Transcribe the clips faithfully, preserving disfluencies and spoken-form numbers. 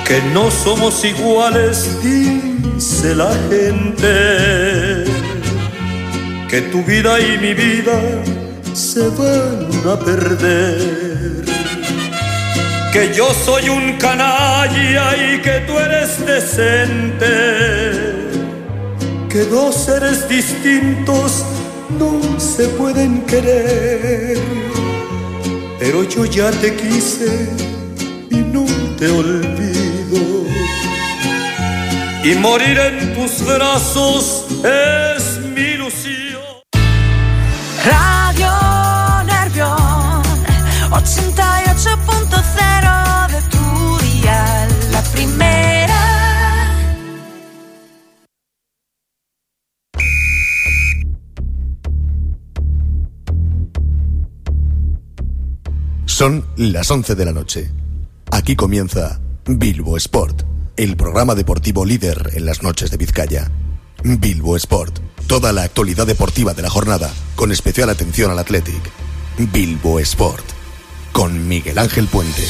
que no somos iguales, dice la gente, que tu vida y mi vida se van a perder, que yo soy un canalla y que tú eres decente, que dos seres distintos no se pueden querer, pero yo ya te quise y no te olvido, y morir en tus brazos es mi ilusión. Radio Nervión ochenta y ocho punto cero de tu dial, la primera. Son las once de la noche. Aquí comienza Bilbo Sport, el programa deportivo líder en las noches de Vizcaya. Bilbo Sport, toda la actualidad deportiva de la jornada, con especial atención al Athletic. Bilbo Sport, con Miguel Ángel Puente.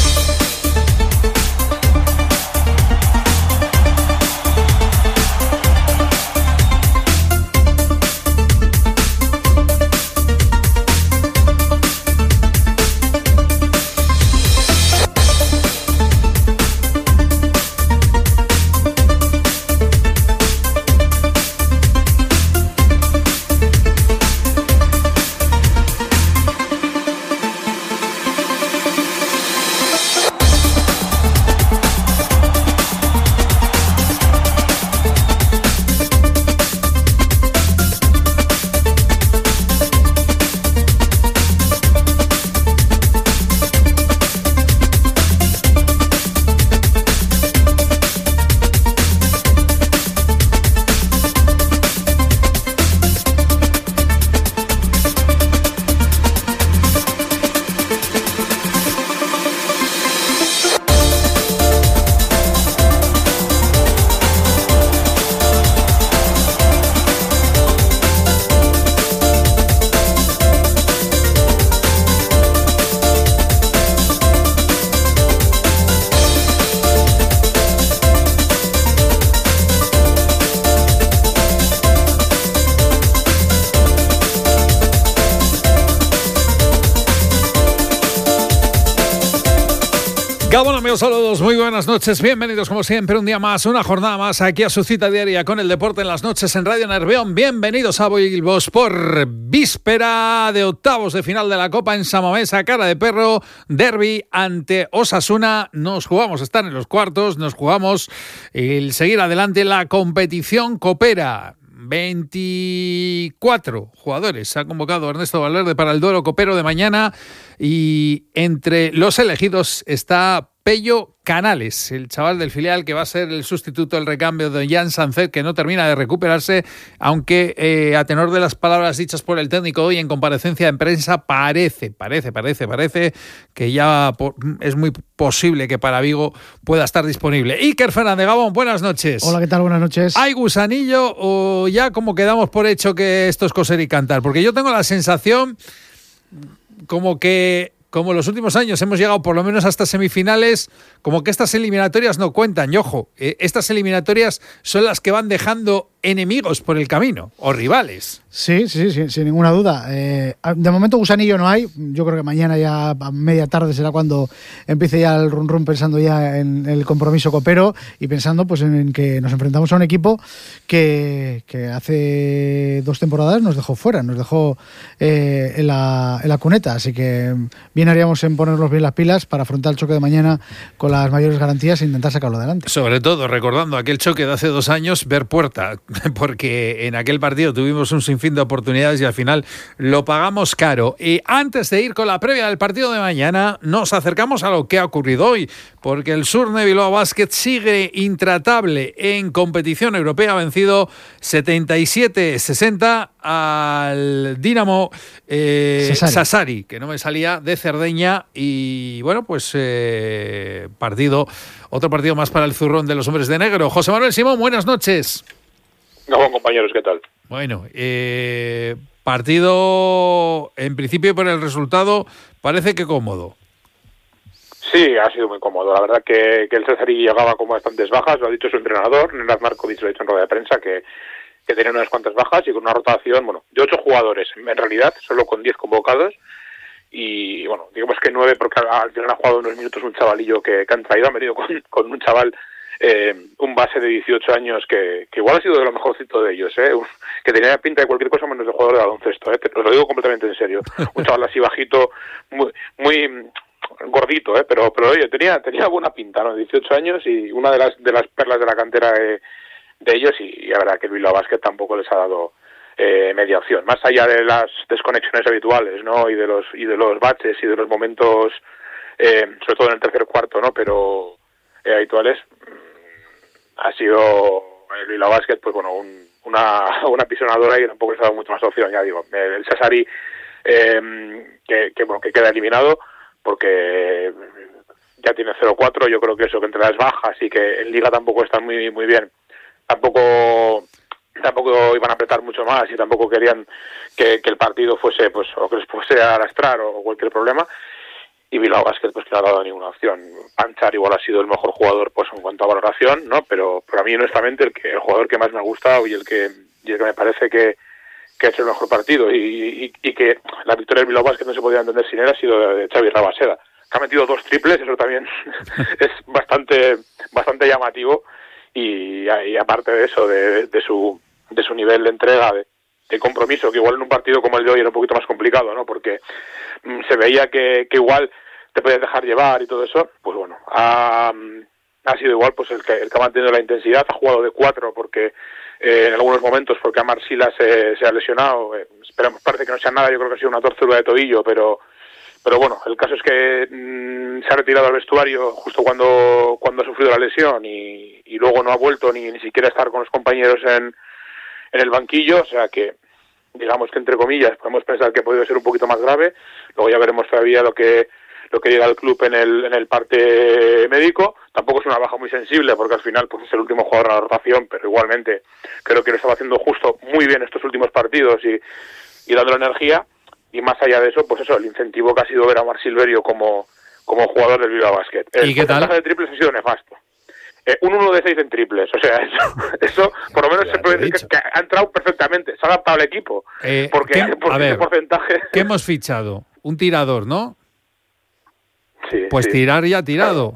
Gabón, amigos, saludos, muy buenas noches, bienvenidos como siempre un día más, una jornada más aquí a su cita diaria con el deporte en las noches en Radio Nervión. Bienvenidos a Bilbo Sport, víspera de octavos de final de la Copa en Samamesa, cara de perro, derbi ante Osasuna. Nos jugamos estar en los cuartos, nos jugamos el seguir adelante la competición copera. veinticuatro jugadores ha convocado Ernesto Valverde para el duelo copero de mañana y entre los elegidos está Pello Canales, el chaval del filial que va a ser el sustituto, el recambio de Jan Sancet, que no termina de recuperarse, aunque eh, a tenor de las palabras dichas por el técnico hoy en comparecencia de prensa, parece, parece, parece, parece que ya por, es muy posible que para Vigo pueda estar disponible. Iker Fernández, Gabón, buenas noches. Hola, ¿qué tal? Buenas noches. ¿Hay gusanillo o ya como quedamos por hecho que esto es coser y cantar? Porque yo tengo la sensación como que como en los últimos años hemos llegado por lo menos hasta semifinales, como que estas eliminatorias no cuentan. Y ojo, eh, estas eliminatorias son las que van dejando enemigos por el camino, o rivales. Sí, sí, sí, sin ninguna duda. Eh, de momento gusanillo no hay. Yo creo que mañana ya a media tarde será cuando empiece ya el run run, pensando ya en el compromiso copero y pensando pues en, en que nos enfrentamos a un equipo que, que hace dos temporadas nos dejó fuera, nos dejó eh, en, la, en la cuneta. Así que bien haríamos en ponernos bien las pilas para afrontar el choque de mañana con las mayores garantías e intentar sacarlo adelante. Sobre todo recordando aquel choque de hace dos años, ver puerta, porque en aquel partido tuvimos un sinfín de oportunidades y al final lo pagamos caro. Y antes de ir con la previa del partido de mañana, nos acercamos a lo que ha ocurrido hoy, porque el Surne Bilbao Basket sigue intratable en competición europea, ha vencido setenta y siete sesenta al Dinamo eh, Sassari. Sassari, que no me salía, de Cerdeña. Y bueno, pues eh, partido, otro partido más para el zurrón de los hombres de negro. José Manuel Simón, buenas noches. No, compañeros, ¿qué tal? Bueno, eh, partido en principio por el resultado parece que cómodo. Sí, ha sido muy cómodo. La verdad que, que el Cesarí llegaba con bastantes bajas, lo ha dicho su entrenador, Nenad Markovic lo ha dicho en rueda de prensa, que, que tenía unas cuantas bajas y con una rotación, bueno, de ocho jugadores, en realidad, solo con diez convocados. Y bueno, digamos que nueve, porque al final ha jugado unos minutos un chavalillo que, que han traído, han venido con, con un chaval, eh, un base de dieciocho años que, que igual ha sido de lo mejorcito de ellos, eh, que tenía pinta de cualquier cosa menos de jugador de baloncesto, eh, te, os lo digo completamente en serio. Un chaval así bajito, muy, muy gordito, eh, pero pero oye, tenía tenía buena pinta, ¿no? dieciocho años y una de las de las perlas de la cantera de, de ellos y, y la verdad que el Bilbao Basket tampoco les ha dado eh, media opción, más allá de las desconexiones habituales, ¿no? Y de los y de los baches y de los momentos, eh, sobre todo en el tercer cuarto, ¿no? Pero eh, habituales, ha sido el Bilbao Basket, pues bueno, un, una una pisonadora y tampoco les ha dado mucho más opción, ya digo, el Sassari eh, que, que bueno que queda eliminado porque ya tiene cero cuatro, yo creo que eso, que entre las bajas y que en Liga tampoco están muy muy bien, tampoco tampoco iban a apretar mucho más y tampoco querían que, que el partido fuese, pues, o que les fuese a arrastrar o cualquier problema, y Bilbao Basket pues que no ha dado ninguna opción. Panchar igual ha sido el mejor jugador pues en cuanto a valoración, ¿no? Pero, pero a mí honestamente el que el jugador que más me ha gustado y el que, y el que me parece que que ha hecho el mejor partido y, y, y que la victoria del Bilbao Basket no se podía entender sin él ha sido de, de Xavi Rabaseda, que ha metido dos triples, eso también es bastante bastante llamativo y, y aparte de eso, de, de su de su nivel de entrega, de, de compromiso, que igual en un partido como el de hoy era un poquito más complicado, ¿no? Porque mm, se veía que, que igual te podías dejar llevar y todo eso, pues bueno, ha, ha sido igual pues el que, el que ha mantenido la intensidad, ha jugado de cuatro porque Eh, en algunos momentos porque Amar Silas se, se ha lesionado, eh, esperamos, parece que no sea nada, yo creo que ha sido una torcedura de tobillo, pero pero bueno, el caso es que mmm, se ha retirado al vestuario justo cuando cuando ha sufrido la lesión y, y luego no ha vuelto ni, ni siquiera a estar con los compañeros en, en el banquillo, o sea que digamos que entre comillas podemos pensar que puede ser un poquito más grave, luego ya veremos todavía lo que lo que llega al club en el en el parte médico. Tampoco es una baja muy sensible porque al final pues es el último jugador en la rotación, pero igualmente creo que lo estaba haciendo justo muy bien estos últimos partidos y, y dando la energía, y más allá de eso, pues eso, el incentivo que ha sido ver a Marc Silverio como, como jugador del Bilbao Basket. El ¿Y qué tal? porcentaje de triples ha sido nefasto. Eh, un uno de seis en triples, o sea, eso, eso por lo menos ya se puede decir que, que ha entrado perfectamente, se ha adaptado al equipo, eh, porque, ¿qué, porque a ver, ese porcentaje... ¿qué hemos fichado? Un tirador, ¿no? Sí, pues sí. tirar ya tirado.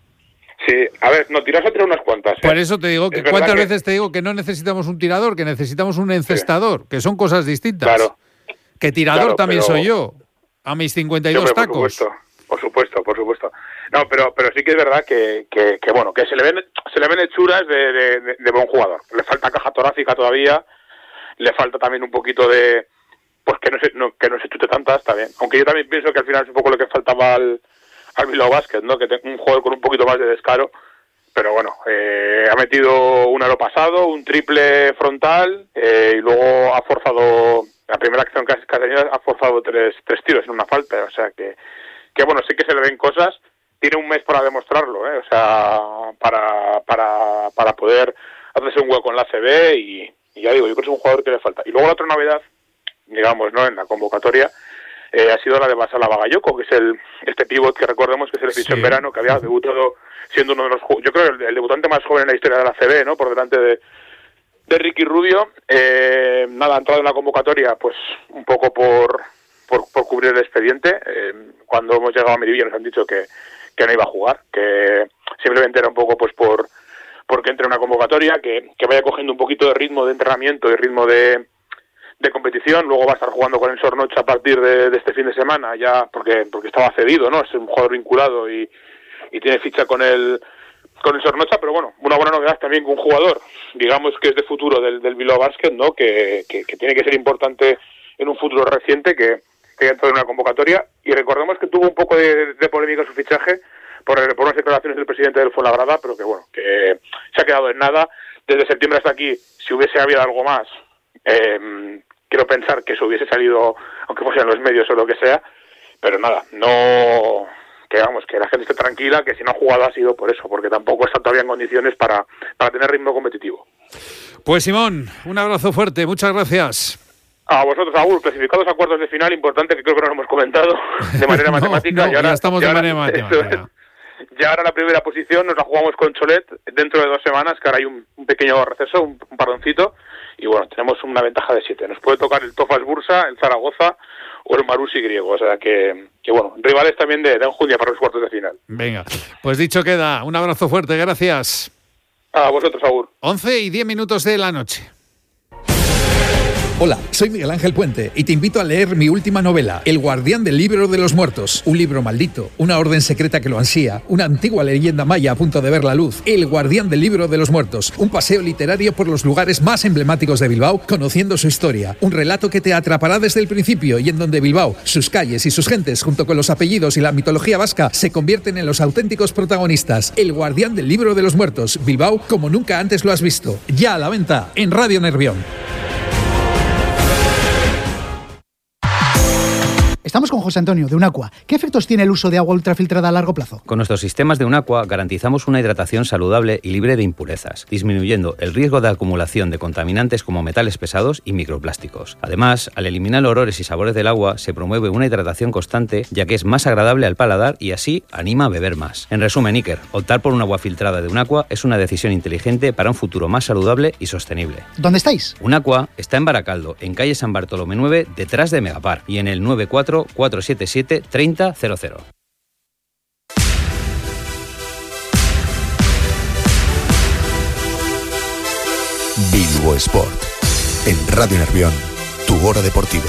Sí, a ver, no, tiras otra unas cuantas. ¿eh? Por eso te digo, que es ¿cuántas que... veces te digo que no necesitamos un tirador, que necesitamos un encestador, sí. que son cosas distintas? Claro. Que tirador claro, también pero... soy yo, a mis cincuenta y dos sí, hombre, tacos. Por supuesto, por supuesto, por supuesto. No, pero pero sí que es verdad que, que, que bueno, que se le ven se le ven hechuras de, de, de, de buen jugador. Le falta caja torácica todavía, le falta también un poquito de... pues que no se, no, que no se chute tantas, está bien. Aunque yo también pienso que al final es un poco lo que faltaba al, al Bilbao Basket, ¿no? Que tenga un jugador con un poquito más de descaro. Pero bueno, eh, ha metido un aro pasado, un triple frontal, eh, y luego ha forzado, la primera acción que ha, que ha tenido, ha forzado tres, tres tiros en una falta. O sea que, que bueno, sí que se le ven cosas. Tiene un mes para demostrarlo, ¿eh? O sea, para, para, para poder hacerse un hueco en la A C B y, y ya digo, yo creo que es un jugador que le falta. Y luego la otra novedad, digamos, ¿no? En la convocatoria, eh, ha sido la de Basala Bagayoko, que es el este pívot que recordemos que se le fichó sí. en verano, que había debutado siendo uno de los, yo creo, el, el debutante más joven en la historia de la A C B, ¿no? Por delante de, de Ricky Rubio. Eh, nada, ha entrado en la convocatoria, pues, un poco por, por, por cubrir el expediente. Eh, cuando hemos llegado a Miribilla nos han dicho que, que no iba a jugar, que simplemente era un poco, pues, por porque entre en una convocatoria, que, que vaya cogiendo un poquito de ritmo de entrenamiento y ritmo de de competición. Luego va a estar jugando con el Sornocha a partir de, de este fin de semana, ya porque porque estaba cedido, ¿no? Es un jugador vinculado y, y tiene ficha con el con el Sornocha, pero bueno, una buena novedad también con un jugador, digamos que es de futuro del, del Bilbao Basket, ¿no? Que, que, que tiene que ser importante en un futuro reciente, que, que haya entrado en una convocatoria. Y recordemos que tuvo un poco de, de polémica su fichaje por, por unas declaraciones del presidente del Fuenlabrada, pero que bueno, que se ha quedado en nada. Desde septiembre hasta aquí, si hubiese habido algo más, eh, quiero pensar que eso hubiese salido, aunque fuese en los medios o lo que sea, pero nada, no, que vamos, que la gente esté tranquila, que si no ha jugado ha sido por eso, porque tampoco está todavía en condiciones para, para tener ritmo competitivo. Pues Simón, un abrazo fuerte, muchas gracias. A vosotros, Saúl, clasificados a cuartos de final, importante, que creo que no lo hemos comentado de manera no, matemática. No, y ahora, ya estamos y de ahora, manera matemática. Ya ahora la primera posición nos la jugamos con Cholet dentro de dos semanas, que ahora hay un, un pequeño receso, un, un pardoncito, y bueno, tenemos una ventaja de siete. Nos puede tocar el Tofas Bursa, el Zaragoza o el Marusi griego, o sea que, que bueno, rivales también de, de enjundia para los cuartos de final. Venga, pues dicho queda, un abrazo fuerte, gracias. A vosotros, Agur. once y diez minutos de la noche. Hola, soy Miguel Ángel Puente y te invito a leer mi última novela, El guardián del libro de los muertos. Un libro maldito, una orden secreta que lo ansía, una antigua leyenda maya a punto de ver la luz. El guardián del libro de los muertos. Un paseo literario por los lugares más emblemáticos de Bilbao, conociendo su historia. Un relato que te atrapará desde el principio y en donde Bilbao, sus calles y sus gentes, junto con los apellidos y la mitología vasca, se convierten en los auténticos protagonistas. El guardián del libro de los muertos. Bilbao como nunca antes lo has visto. Ya a la venta en Radio Nervión. Estamos con José Antonio, de Unaqua. ¿Qué efectos tiene el uso de agua ultrafiltrada a largo plazo? Con nuestros sistemas de Unaqua garantizamos una hidratación saludable y libre de impurezas, disminuyendo el riesgo de acumulación de contaminantes como metales pesados y microplásticos. Además, al eliminar olores y sabores del agua, se promueve una hidratación constante, ya que es más agradable al paladar y así anima a beber más. En resumen, Iker, optar por un agua filtrada de Unaqua es una decisión inteligente para un futuro más saludable y sostenible. ¿Dónde estáis? Unaqua está en Baracaldo, en calle San Bartolomé nueve, detrás de Megapar, y en el nueve cuatro cuatro siete siete, treinta cero cero. Bilbo Sport. En Radio Nervión, tu hora deportiva.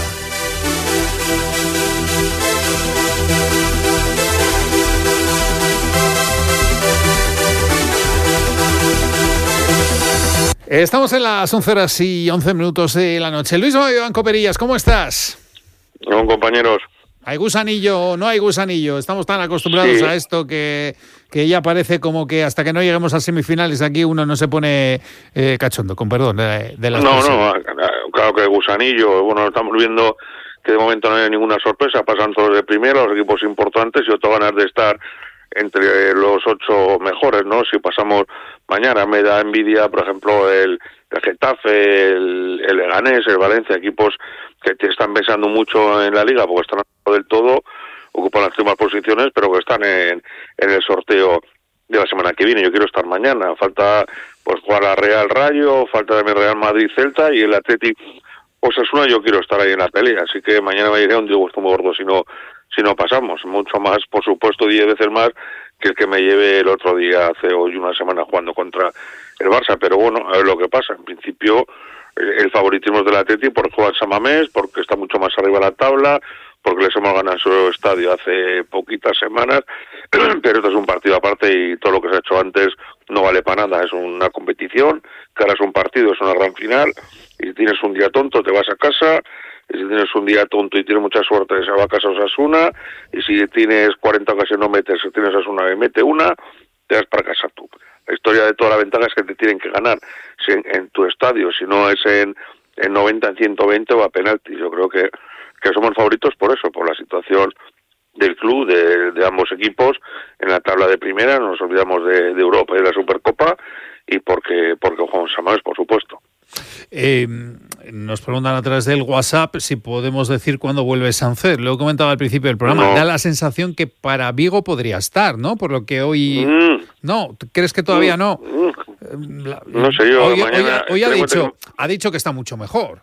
Estamos en las once horas y once minutos de la noche. Luis Iván Coperillas, ¿cómo estás? No, compañeros. ¿Hay gusanillo o no hay gusanillo? Estamos tan acostumbrados sí. a esto que, que ya parece como que hasta que no lleguemos a semifinales aquí uno no se pone eh, cachondo, con perdón de, de la No, no, claro que hay gusanillo. Bueno, estamos viendo que de momento no hay ninguna sorpresa, pasan todos de primero, los equipos importantes, y otro ganas de estar entre los ocho mejores, ¿no? Si pasamos mañana, me da envidia, por ejemplo, el, el Getafe, el, el Leganés, el Valencia, equipos que te están pensando mucho en la liga porque están del todo, ocupan las últimas posiciones, pero que están en, en el sorteo de la semana que viene. Yo quiero estar mañana, falta pues jugar a Real Rayo, falta también Real Madrid Celta y el Athletic Osasuna. Yo quiero estar ahí en la pelea, así que mañana me iré a un disgusto muy gordo si no, si no pasamos, mucho más, por supuesto, diez veces más que el que me llevé el otro día, hace hoy una semana, jugando contra el Barça. Pero bueno, a ver lo que pasa. En principio, el favoritismo es del Atleti por jugar San Mamés, porque está mucho más arriba de la tabla, porque les hemos ganado en su estadio hace poquitas semanas, pero esto es un partido aparte y todo lo que se ha hecho antes no vale para nada. Es una competición, que ahora es un partido, es una gran final, y si tienes un día tonto te vas a casa, y si tienes un día tonto y tienes mucha suerte se va a casa Osasuna, y si tienes cuarenta ocasiones no metes, si tienes Osasuna y mete una, te vas para casa tú. La historia de toda la ventaja es que te tienen que ganar si en, en tu estadio, si no es en, en noventa, en ciento veinte o a penalti. Yo creo que, que somos favoritos por eso, por la situación del club, de, de ambos equipos en la tabla de primera, no nos olvidamos de, de Europa y de la Supercopa, y porque porque jugamos a más, por supuesto. Eh, nos preguntan a través del WhatsApp si podemos decir cuándo vuelve Sánchez. Lo he comentado al principio del programa. No. Da la sensación que para Vigo podría estar, ¿no? Por lo que hoy... Mm. No, ¿crees que todavía mm. no? La... No sé yo. Hoy, mañana, hoy, hoy ha, dicho, que... ha dicho que está mucho mejor.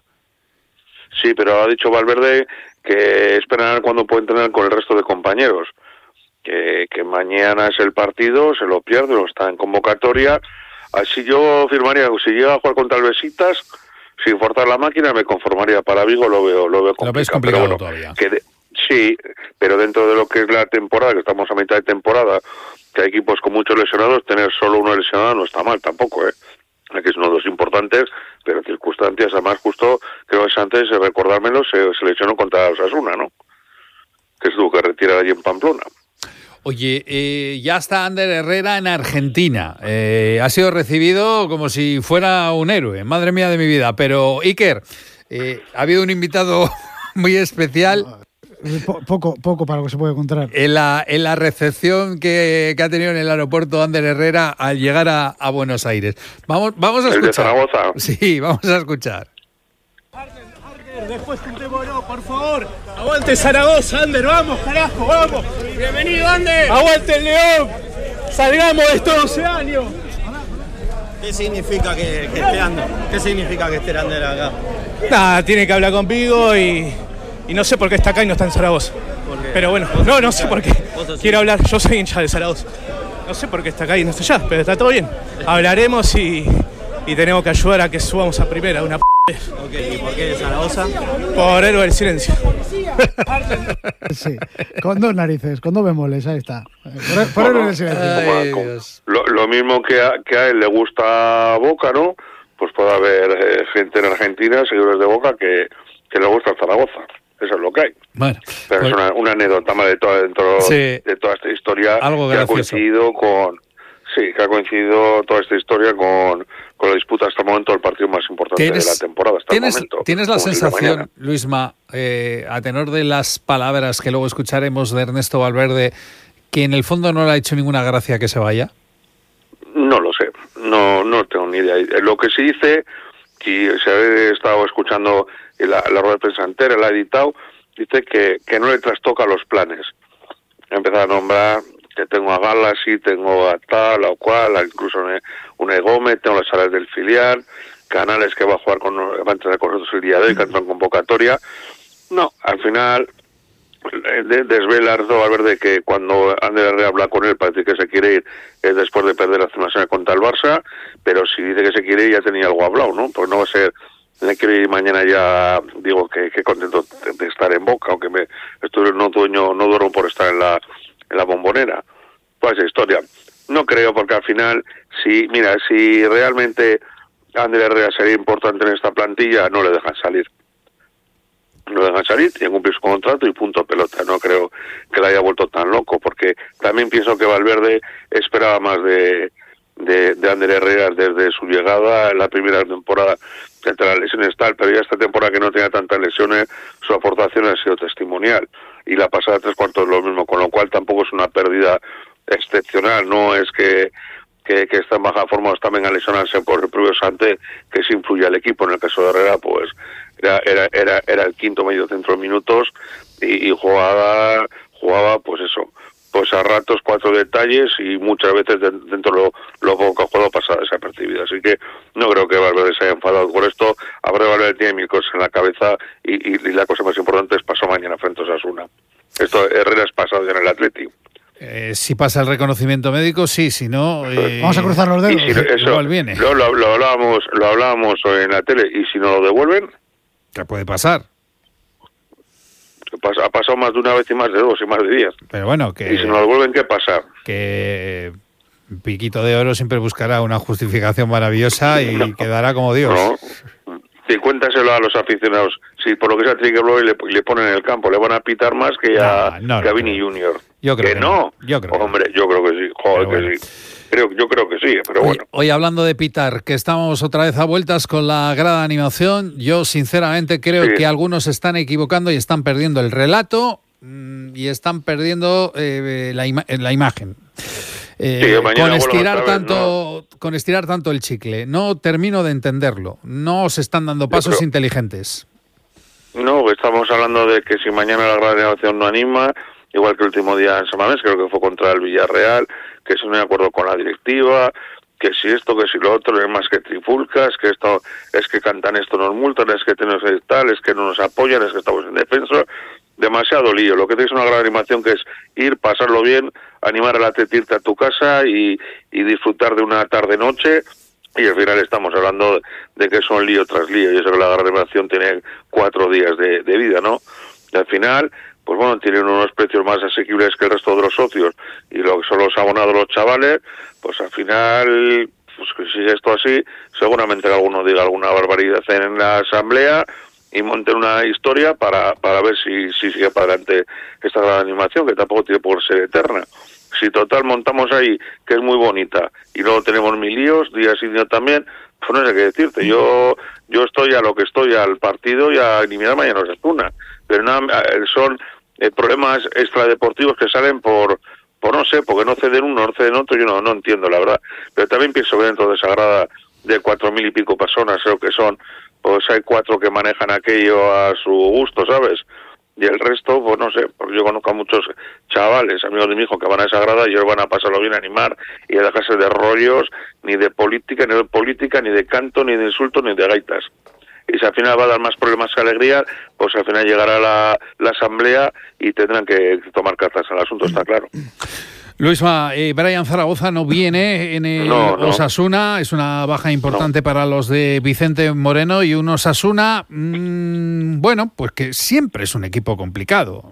Sí, pero ha dicho Valverde que esperará cuando puede entrenar con el resto de compañeros. Que, que mañana es el partido, se lo pierde, no está en convocatoria. Así yo firmaría, si llega a jugar contra el Besiktas, sin forzar la máquina, me conformaría. Para Vigo lo veo, lo veo complicado. Lo ves complicado pero bueno, todavía. Que de, sí, pero dentro de lo que es la temporada, que estamos a mitad de temporada, que hay equipos con muchos lesionados, tener solo uno lesionado no está mal tampoco, ¿eh? Aquí es uno de los importantes, pero en circunstancias, además justo, creo que antes de recordármelo, se, se lesionó contra Osasuna, ¿no? Que se tuvo que retirar allí en Pamplona. Oye, eh, ya está Ander Herrera en Argentina. Eh, ha sido recibido como si fuera un héroe. Madre mía de mi vida. Pero, Iker, eh, ha habido un invitado muy especial. Po- poco, poco para lo que se puede encontrar. En la, en la recepción que, que ha tenido en el aeropuerto Ander Herrera al llegar a, a Buenos Aires. Vamos, vamos a escuchar. ¿El de Zaragoza? Sí, vamos a escuchar. Después juntémonos, por favor. Aguante Zaragoza, Ander, vamos, carajo, vamos. Bienvenido, Ander. Aguante el León. salgamos de estos doce años. ¿Qué significa que, que esté Ander? ¿Qué significa que esté Ander acá? Nada, tiene que hablar conmigo y, y no sé por qué está acá y no está en Zaragoza. Pero bueno, no, no sé por qué. Quiero hablar, yo soy hincha de Zaragoza. No sé por qué está acá y no está allá, pero está todo bien. Hablaremos y, y tenemos que ayudar a que subamos a primera, una p***. Okay, ¿y por qué de Zaragoza? Por héroe del silencio. Sí, con dos narices, con dos bemoles, ahí está. Por, por héroe del silencio. Ay, lo, lo mismo que a, que a él le gusta Boca, ¿no? Pues puede haber eh, gente en Argentina, seguidores de Boca, que, que le gusta Zaragoza. Eso es lo que hay. Bueno, pero pues, es una, una anécdota más de toda, dentro sí, de toda esta historia algo que gracioso. ha coincidido con... Sí, que ha coincidido toda esta historia con, con la disputa hasta el momento del partido más importante de la temporada. Hasta ¿tienes, el momento, ¿Tienes la sensación, mañana. Luisma, eh, a tenor de las palabras que luego escucharemos de Ernesto Valverde, que en el fondo no le ha hecho ninguna gracia que se vaya? No lo sé, no no tengo ni idea. Lo que sí dice, que se ha estado escuchando la, la rueda de prensa entera, la ha editado, dice que, que no le trastoca los planes. Ha empezado a nombrar que tengo a Galaxy, tengo a tal o cual, incluso una Gómez, tengo las salas del filial, Canales que va a jugar con antes con nosotros el día de hoy, que entró en convocatoria. No, al final de, desvela Ardo Valverde que cuando Ander Herrera habla con él parece que se quiere ir es después de perder hace una semana contra el Barça, pero si dice que se quiere ir ya tenía algo hablado, ¿no? Pues no va a ser, me quiero ir mañana ya, digo que, que contento de estar en Boca, aunque me estoy no dueño, no duermo por estar en la en la Bombonera. Pues esa historia. No creo, porque al final, si mira, si realmente Ander Herrera sería importante en esta plantilla, no le dejan salir. No le dejan salir, tiene que cumplir su contrato y punto pelota. No creo que le haya vuelto tan loco, porque también pienso que Valverde esperaba más de, de, de Ander Herrera desde su llegada en la primera temporada, entre las lesiones tal, pero ya esta temporada que no tenía tantas lesiones, su aportación ha sido testimonial. Y la pasada tres cuartos lo mismo, con lo cual tampoco es una pérdida excepcional, no es que, que, que está en baja forma o está venga a lesionarse por el propio Santé, que se influye al equipo. En el caso de Herrera, pues era era era, era el quinto medio centro de minutos y, y jugaba, jugaba pues eso, pues a ratos cuatro detalles y muchas veces de, dentro de lo, lo poco que ha jugado pasa desapercibido. Así que no creo que Valverde se haya enfadado por esto. Habrá Valverde tiene mil cosas en la cabeza y, y, y la cosa más importante es pasado mañana frente a Osasuna. Esto Herrera es pasado ya en el Atlético. Eh, si pasa el reconocimiento médico, sí, si no... Eh, Vamos a cruzar los dedos. Y si eso, igual viene. Lo, lo, lo, hablábamos, lo hablábamos en la tele, y si no lo devuelven... ¿Qué puede pasar? Ha pasado más de una vez y más de dos y más de diez. Pero bueno, que... Y si no lo devuelven, ¿qué pasa? Que Piquito de Oro siempre buscará una justificación maravillosa y no, quedará como Dios. No. Sí, cuéntaselo a los aficionados. Si por lo que sea Trigueros le, le ponen en el campo, le van a pitar más que a, no, no, que a Vini Junior. Yo creo que, que no. no. Yo creo Hombre, yo creo que sí. Joder, bueno. que sí. Creo, yo creo que sí, pero hoy, bueno. Hoy hablando de pitar, que estamos otra vez a vueltas con la grada de animación, yo sinceramente creo sí. que algunos se están equivocando y están perdiendo el relato mmm, y están perdiendo eh, la, ima la imagen. Eh, sí, con estirar vez, tanto ¿no? con estirar tanto el chicle. No termino de entenderlo. No se están dando pasos creo, inteligentes. No, estamos hablando de que si mañana la grada de animación no anima, igual que el último día en San Mamés, creo que fue contra el Villarreal, que si no hay acuerdo con la directiva, que si esto, que si lo otro, es más que trifulcas, que esto es que cantan esto, nos multan, es que tenemos tal, es que no nos apoyan, es que estamos en defensa. Demasiado lío. Lo que tienes es una gran animación, que es ir, pasarlo bien, animar al atleta, irte a tu casa y, y disfrutar de una tarde-noche. Y al final estamos hablando de que son lío tras lío. Y eso que la gran animación tiene cuatro días de, de vida, ¿no? Y al final, pues bueno, tienen unos precios más asequibles que el resto de los socios. Y lo que son los abonados, los chavales, pues al final, pues que sigue esto así, seguramente alguno diga alguna barbaridad en la asamblea y monten una historia para, para ver si, si sigue para adelante esta gran animación, que tampoco tiene por ser eterna. Si total montamos ahí, que es muy bonita, y luego tenemos mil líos, día sí día también, pues no sé qué decirte. Yo yo estoy a lo que estoy, al partido y a eliminar mañana Osasuna. Pero nada, son eh, problemas extradeportivos que salen por, por no sé, porque no ceden uno, no ceden otro, yo no, no entiendo la verdad. Pero también pienso que dentro de esa grada de cuatro mil y pico personas, creo que son, pues hay cuatro que manejan aquello a su gusto, ¿sabes? y el resto, pues no sé, porque yo conozco a muchos chavales, amigos de mi hijo, que van a esa grada y ellos van a pasarlo bien, a animar y a dejarse de rollos, ni de política, ni de política, ni de canto, ni de insultos, ni de gaitas. Y si al final va a dar más problemas que alegría, pues al final llegará la, la asamblea y tendrán que tomar cartas al asunto, está claro. Luisma, eh, Brian Zaragoza no viene en el no, no. Osasuna, es una baja importante no. para los de Vicente Moreno, y un Osasuna, mmm, bueno, pues que siempre es un equipo complicado.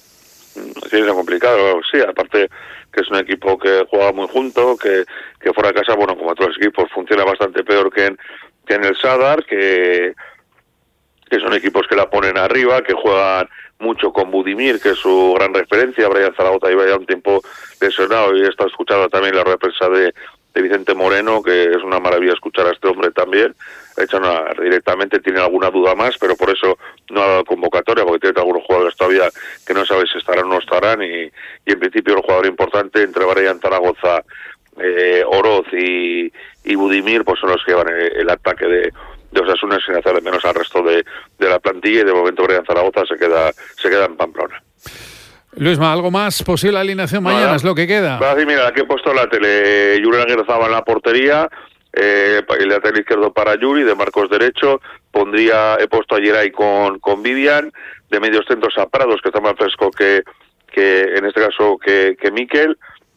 Sí, es complicado, sí, aparte que es un equipo que juega muy junto, que, que fuera de casa, bueno, como todos los equipos, funciona bastante peor que en, que en el Sadar, que, que son equipos que la ponen arriba, que juegan mucho con Budimir, que es su gran referencia. Brian Zaragoza iba ya un tiempo lesionado y he estado escuchando también la rueda de prensa de, de Vicente Moreno, que es una maravilla escuchar a este hombre también. Ha hecho una, directamente tiene alguna duda más, pero por eso no ha dado convocatoria, porque tiene algunos jugadores todavía que no sabe si estarán o no estarán, y, y en principio el jugador importante entre Brian Zaragoza, eh, Oroz y, y Budimir, pues son los que llevan el, el ataque de de Osasuna, sin hacer de menos al resto de, de la plantilla, y de momento Brian Zaragoza se queda se queda en Pamplona. Luisma, ¿algo más? ¿Posible alineación mañana? Nada. ¿Es lo que queda? Va a decir, mira, aquí he puesto la tele, Yuri Aguirrezabala en la portería, eh, el lateral izquierdo para Yuri, de Marcos derecho, pondría, he puesto a Geray con, con Vivian, de medios centros a Prados, que está más fresco que, que en este caso que, que Mikel,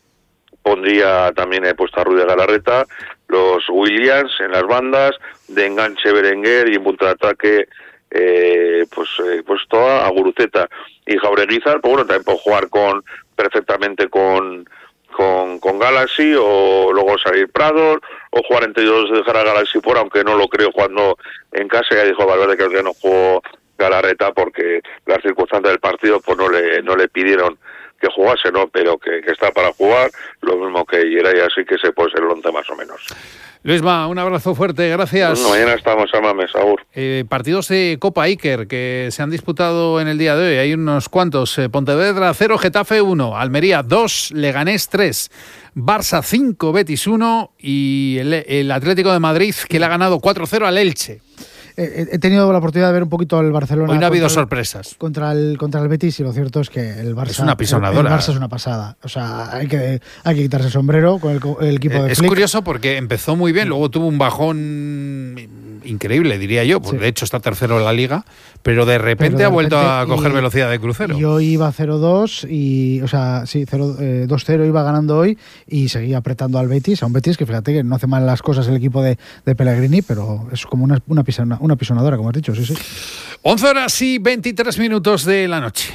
pondría también, he puesto a Rudy Galarreta, los Williams en las bandas, de enganche Berenguer, y en punto de ataque eh, pues eh, pues toda a Guruceta y Jaureguizar. Pues bueno, también puedo jugar con perfectamente con con con Galaxy, o luego salir Prados, o jugar entre ellos, dejar a Galaxy fuera, aunque no lo creo jugando en casa. Ya dijo Valverde que no jugó Galarreta porque las circunstancias del partido pues no le no le pidieron que jugase, ¿no? Pero que, que está para jugar, lo mismo que Geray, así que se puede ser el once más o menos. Luisma, un abrazo fuerte, gracias. Bueno, mañana estamos, amame, Saúl. Eh, partidos de Copa Iker que se han disputado en el día de hoy, hay unos cuantos. Eh, Pontevedra cero, Getafe uno, Almería dos, Leganés tres, Barça cinco, Betis uno, y el, el Atlético de Madrid, que le ha ganado cuatro cero al Elche. He tenido la oportunidad de ver un poquito el Barcelona. Hoy no ha habido contra el, sorpresas. Contra el, contra el Betis, y lo cierto es que el Barça es una pisonadora. El, el Barça es una pasada. O sea, hay que, hay que quitarse el sombrero con el, el equipo de Es Flick. curioso porque empezó muy bien, luego tuvo un bajón increíble, diría yo. Pues sí. De hecho está tercero en la Liga, pero de repente pero de ha vuelto repente, a coger y, velocidad de crucero. Y hoy iba cero dos, y, o sea, sí, eh, dos cero iba ganando hoy, y seguía apretando al Betis, a un Betis que fíjate que no hace mal las cosas el equipo de, de Pellegrini, pero es como una, una, pisona, una pisonadora, como has dicho. Sí, sí. once horas y veintitrés minutos de la noche.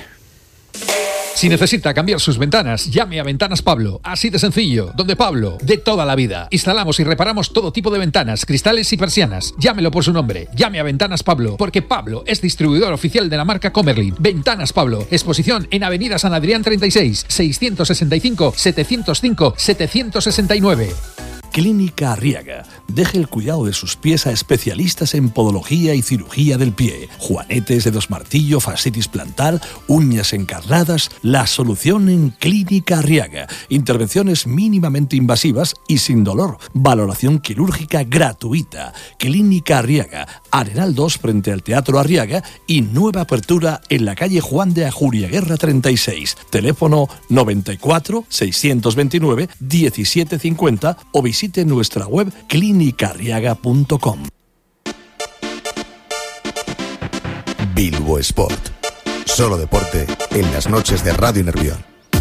Si necesita cambiar sus ventanas, llame a Ventanas Pablo. Así de sencillo, donde Pablo, de toda la vida. Instalamos y reparamos todo tipo de ventanas, cristales y persianas. Llámelo por su nombre. Llame a Ventanas Pablo, porque Pablo es distribuidor oficial de la marca Comerlin. Ventanas Pablo. Exposición en Avenida San Adrián treinta y seis, seiscientos sesenta y cinco, setecientos cinco, setecientos sesenta y nueve. Clínica Arriaga. Deje el cuidado de sus pies a especialistas en podología y cirugía del pie. Juanetes, dedos martillo, fascitis plantar, uñas encarnadas. La solución en Clínica Arriaga. Intervenciones mínimamente invasivas y sin dolor. Valoración quirúrgica gratuita. Clínica Arriaga. Arenal dos frente al Teatro Arriaga, y nueva apertura en la calle Juan de Ajuriaguerra treinta y seis. Teléfono noventa y cuatro, seiscientos veintinueve, diecisiete cincuenta, o visite nuestra web clínica arriaga punto com. Bilbo Sport. Solo deporte en las noches de Radio Nervión.